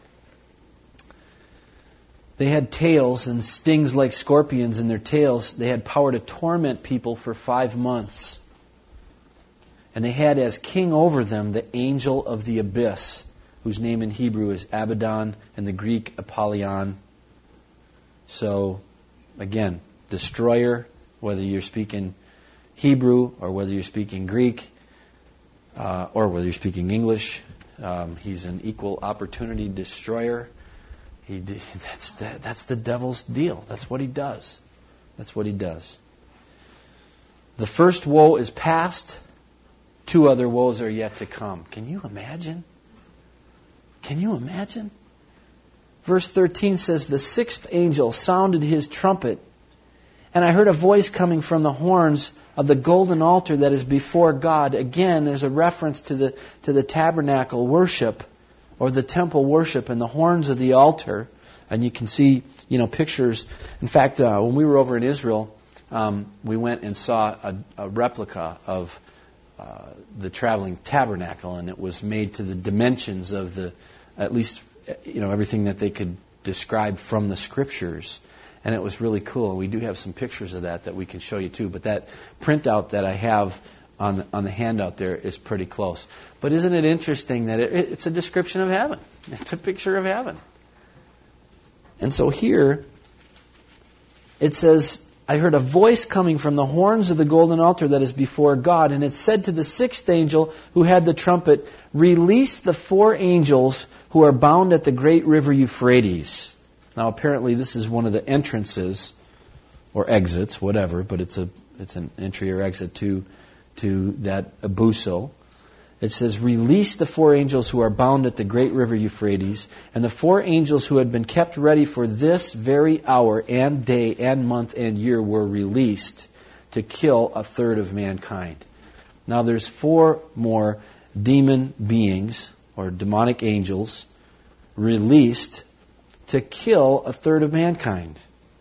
A: They had tails and stings like scorpions in their tails. They had power to torment people for five months. And they had as king over them the angel of the abyss, whose name in Hebrew is Abaddon and the Greek Apollyon. So, again, destroyer, whether you're speaking Hebrew or whether you're speaking Greek uh, or whether you're speaking English, um, he's an equal opportunity destroyer. He, that's, the, that's the devil's deal. That's what he does. That's what he does. The first woe is past. Two other woes are yet to come. Can you imagine? Can you imagine? Verse thirteen says, the sixth angel sounded his trumpet, and I heard a voice coming from the horns of the golden altar that is before God. Again, there's a reference to the to the tabernacle worship, or the temple worship, and the horns of the altar. And you can see, you know, pictures. In fact, uh, when we were over in Israel, um, we went and saw a, a replica of uh, the traveling tabernacle, and it was made to the dimensions of the, at least, you know, everything that they could describe from the Scriptures. And it was really cool. We do have some pictures of that that we can show you too. But that printout that I have on the, on the handout there is pretty close. But isn't it interesting that it, it's a description of heaven? It's a picture of heaven. And so here it says, I heard a voice coming from the horns of the golden altar that is before God, and it said to the sixth angel who had the trumpet, release the four angels who are bound at the great river Euphrates. Now apparently this is one of the entrances or exits, whatever, but it's a it's an entry or exit to to that abuso. It says, release the four angels who are bound at the great river Euphrates, and the four angels who had been kept ready for this very hour and day and month and year were released to kill a third of mankind. Now there's four more demon beings, or demonic angels, released to kill a third of mankind.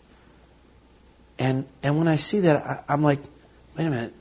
A: And and when I see that, I, I'm like, wait a minute.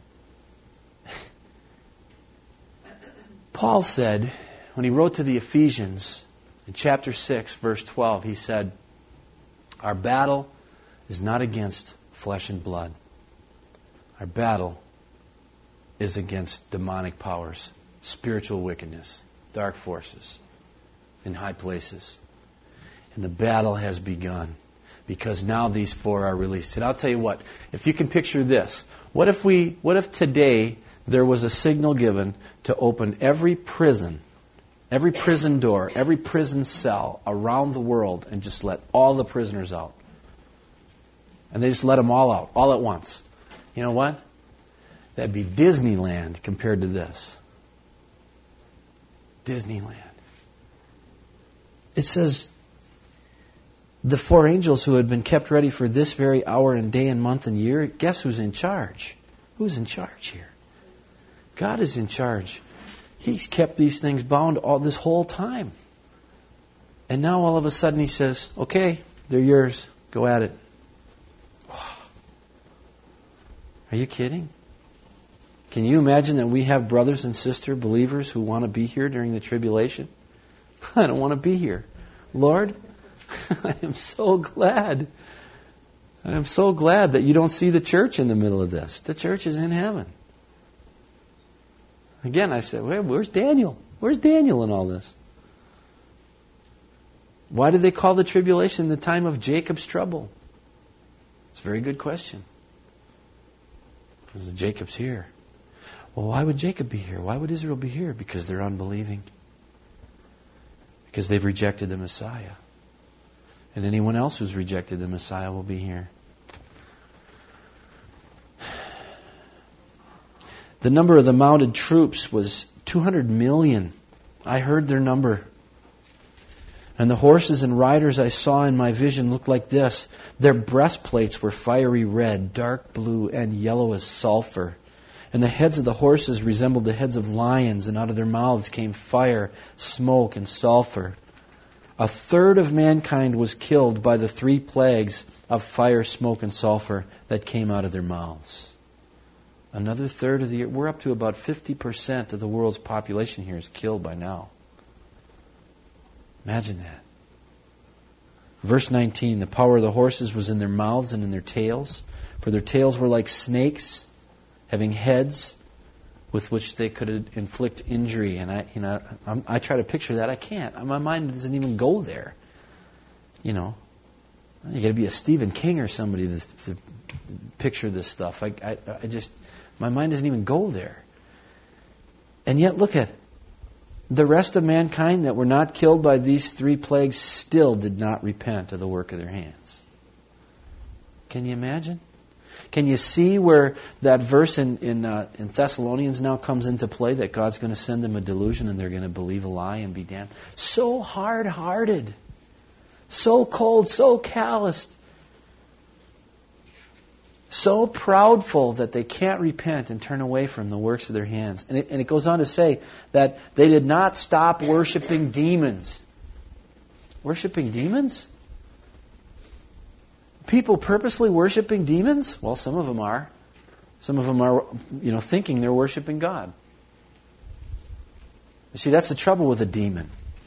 A: Paul said, when he wrote to the Ephesians, in chapter six, verse twelve, he said, our battle is not against flesh and blood. Our battle is against demonic powers, spiritual wickedness, dark forces in high places. And the battle has begun, because now these four are released. And I'll tell you what, if you can picture this, what if we, what if today there was a signal given to open every prison, every prison door, every prison cell around the world, and just let all the prisoners out? And they just let them all out, all at once. You know what? That'd be Disneyland compared to this. Disneyland. It says, the four angels who had been kept ready for this very hour and day and month and year, guess who's in charge? Who's in charge here? God is in charge. He's kept these things bound all this whole time. And now all of a sudden he says, okay, they're yours. Go at it. Are you kidding? Can you imagine that we have brothers and sister believers who want to be here during the tribulation? I don't want to be here. Lord, I am so glad. I am so glad that you don't see the church in the middle of this. The church is in heaven. Again, I said, well, where's Daniel? Where's Daniel in all this? Why did they call the tribulation the time of Jacob's trouble? It's a very good question. Because Jacob's here. Well, why would Jacob be here? Why would Israel be here? Because they're unbelieving. Because they've rejected the Messiah. And anyone else who's rejected the Messiah will be here. The number of the mounted troops was two hundred million. I heard their number. And the horses and riders I saw in my vision looked like this. Their breastplates were fiery red, dark blue, and yellow as sulfur. And the heads of the horses resembled the heads of lions, and out of their mouths came fire, smoke, and sulfur. A third of mankind was killed by the three plagues of fire, smoke, and sulfur that came out of their mouths. Another third of the... We're up to about fifty percent of the world's population here is killed by now. Imagine that. Verse nineteen, the power of the horses was in their mouths and in their tails, for their tails were like snakes, having heads with which they could inflict injury. And I, you know, I'm, I try to picture that. I can't. My mind doesn't even go there. You know, you got to be a Stephen King or somebody to, to picture this stuff. I, I, I just, my mind doesn't even go there. And yet, look at the rest of mankind that were not killed by these three plagues still did not repent of the work of their hands. Can you imagine? Can you see where that verse in in, uh, in Thessalonians now comes into play, that God's going to send them a delusion and they're going to believe a lie and be damned? So hard-hearted, so cold, so calloused, so proudful that they can't repent and turn away from the works of their hands. And it, and it goes on to say that they did not stop worshiping demons. Worshiping demons? People purposely worshiping demons? Well, some of them are. Some of them are, you know, thinking they're worshiping God. You see, that's the trouble with a demon.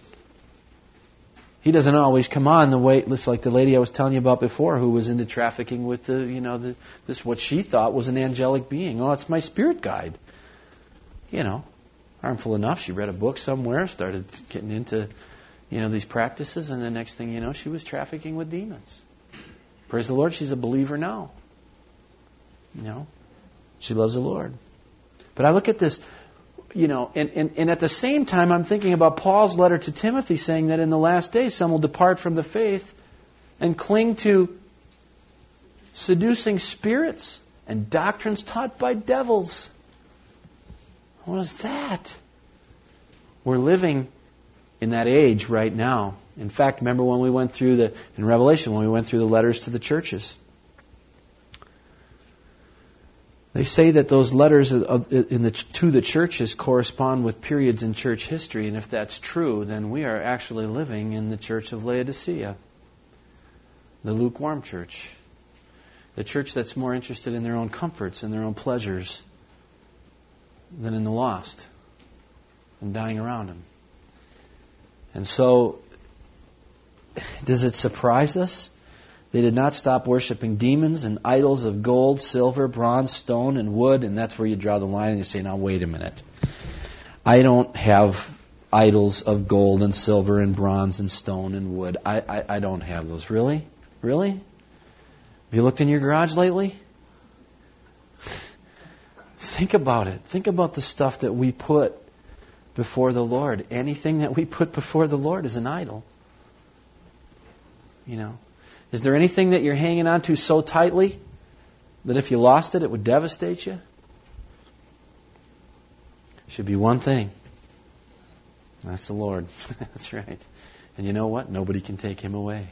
A: He doesn't always come on the way, it's like the lady I was telling you about before, who was into trafficking with the, you know, the, this what she thought was an angelic being. Oh, it's my spirit guide. You know, harmful enough. She read a book somewhere, started getting into, you know, these practices, and the next thing you know, she was trafficking with demons. Praise the Lord, she's a believer now. You know, she loves the Lord. But I look at this. You know, and, and, and at the same time, I'm thinking about Paul's letter to Timothy saying that in the last days, some will depart from the faith and cling to seducing spirits and doctrines taught by devils. What is that? We're living in that age right now. In fact, remember when we went through the, in Revelation, when we went through the letters to the churches. They say that those letters in the, to the churches correspond with periods in church history, and if that's true, then we are actually living in the church of Laodicea, the lukewarm church, the church that's more interested in their own comforts and their own pleasures than in the lost and dying around them. And so, does it surprise us? They did not stop worshiping demons and idols of gold, silver, bronze, stone, and wood. And that's where you draw the line and you say, now wait a minute. I don't have idols of gold and silver and bronze and stone and wood. I, I, I don't have those. Really? Really? Have you looked in your garage lately? Think about it. Think about the stuff that we put before the Lord. Anything that we put before the Lord is an idol. You know. Is there anything that you're hanging on to so tightly that if you lost it, it would devastate you? Should be one thing. That's the Lord. That's right. And you know what? Nobody can take Him away.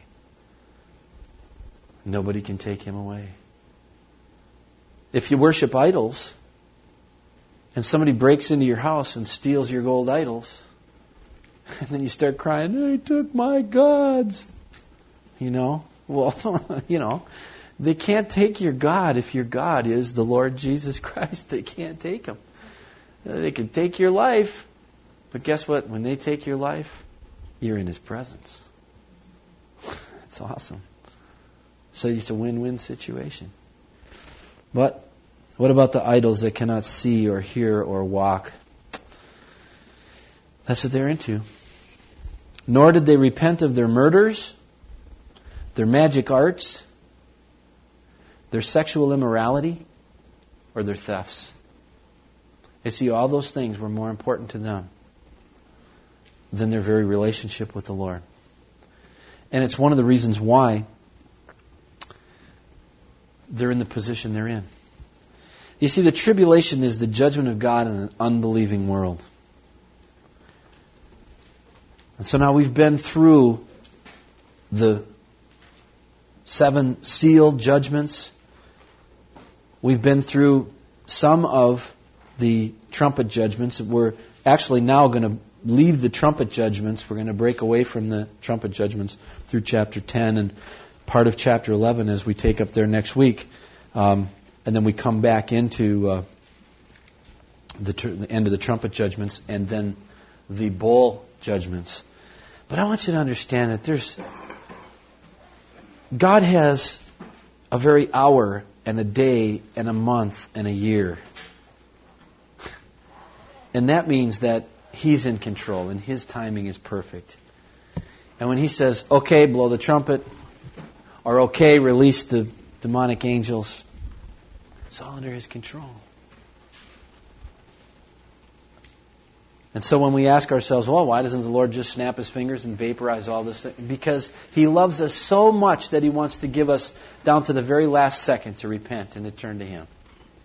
A: Nobody can take Him away. If you worship idols, and somebody breaks into your house and steals your gold idols, and then you start crying, they took my gods. You know? Well, you know, they can't take your God if your God is the Lord Jesus Christ. They can't take Him. They can take your life, but guess what? When they take your life, you're in His presence. That's awesome. So it's a win-win situation. But what about the idols that cannot see or hear or walk? That's what they're into. Nor did they repent of their murders, their magic arts, their sexual immorality, or their thefts. You see, all those things were more important to them than their very relationship with the Lord. And it's one of the reasons why they're in the position they're in. You see, the tribulation is the judgment of God in an unbelieving world. And so now we've been through the seven seal judgments. We've been through some of the trumpet judgments. We're actually now going to leave the trumpet judgments. We're going to break away from the trumpet judgments through chapter ten and part of chapter eleven as we take up there next week. Um, and then we come back into uh, the, tr- the end of the trumpet judgments and then the bowl judgments. But I want you to understand that there's God has a very hour and a day and a month and a year. And that means that He's in control and His timing is perfect. And when He says, okay, blow the trumpet, or okay, release the demonic angels, it's all under His control. And so when we ask ourselves, well, why doesn't the Lord just snap His fingers and vaporize all this? Because He loves us so much that He wants to give us down to the very last second to repent and to turn to Him.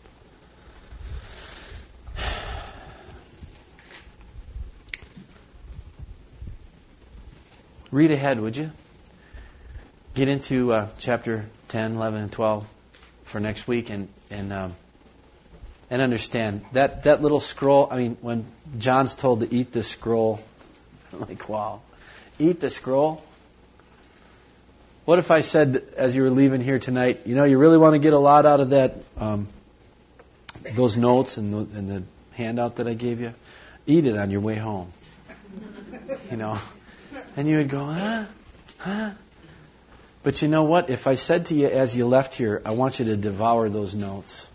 A: Read ahead, would you? Get into uh, chapter ten, eleven, and twelve for next week, and and um, and understand that that little scroll. I mean, when John's told to eat this scroll, I'm like, wow, eat the scroll. What if I said, as you were leaving here tonight, you know, you really want to get a lot out of that, um, those notes and the, and the handout that I gave you? Eat it on your way home. You know. And you would go, huh? Huh? But you know what? If I said to you as you left here, I want you to devour those notes.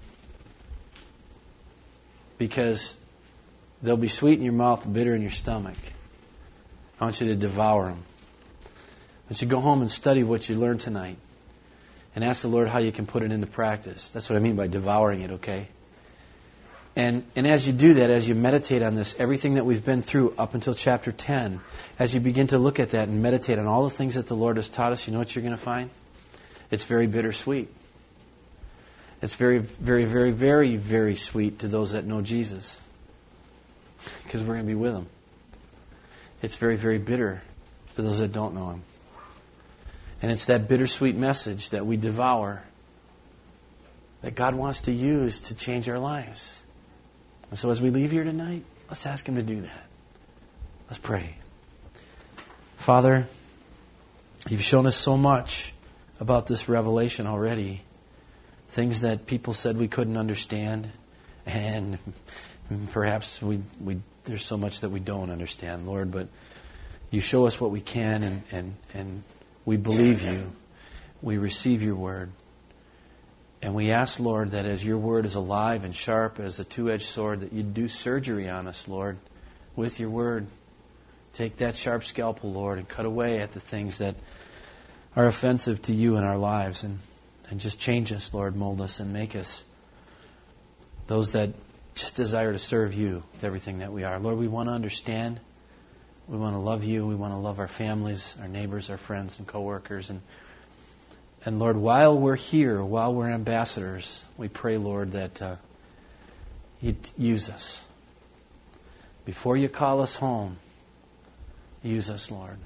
A: Because they'll be sweet in your mouth, bitter in your stomach. I want you to devour them. I want you to go home and study what you learned tonight. And ask the Lord how you can put it into practice. That's what I mean by devouring it, okay? And and as you do that, as you meditate on this, everything that we've been through up until chapter ten, as you begin to look at that and meditate on all the things that the Lord has taught us, you know what you're going to find? It's very bittersweet. It's very, very, very, very, very sweet to those that know Jesus. Because we're going to be with Him. It's very, very bitter to those that don't know Him. And it's that bittersweet message that we devour that God wants to use to change our lives. And so as we leave here tonight, let's ask Him to do that. Let's pray. Father, You've shown us so much about this revelation already. Things that people said we couldn't understand. And perhaps we, we there's so much that we don't understand, Lord. But You show us what we can, and, and, and we believe You. We receive Your word. And we ask, Lord, that as Your word is alive and sharp as a two-edged sword, that You'd do surgery on us, Lord, with Your word. Take that sharp scalpel, Lord, and cut away at the things that are offensive to You in our lives. And, and just change us, Lord, mold us and make us those that just desire to serve You with everything that we are. Lord, we want to understand. We want to love You. We want to love our families, our neighbors, our friends and coworkers. And And Lord, while we're here, while we're ambassadors, we pray, Lord, that uh, You'd use us. Before You call us home, use us, Lord.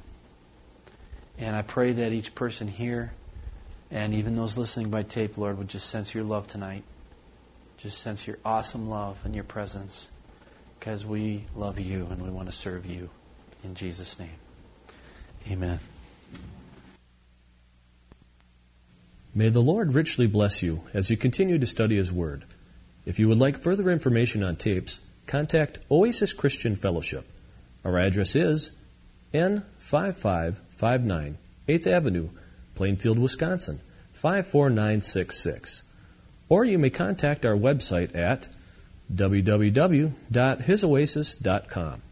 A: And I pray that each person here, and even those listening by tape, Lord, would just sense Your love tonight. Just sense Your awesome love and Your presence. Because we love You and we want to serve You. In Jesus' name. Amen.
C: May the Lord richly bless you as you continue to study His Word. If you would like further information on tapes, contact Oasis Christian Fellowship. Our address is N five five five nine, eighth Avenue, Plainfield, Wisconsin, five four nine six six. Or you may contact our website at w w w dot his oasis dot com.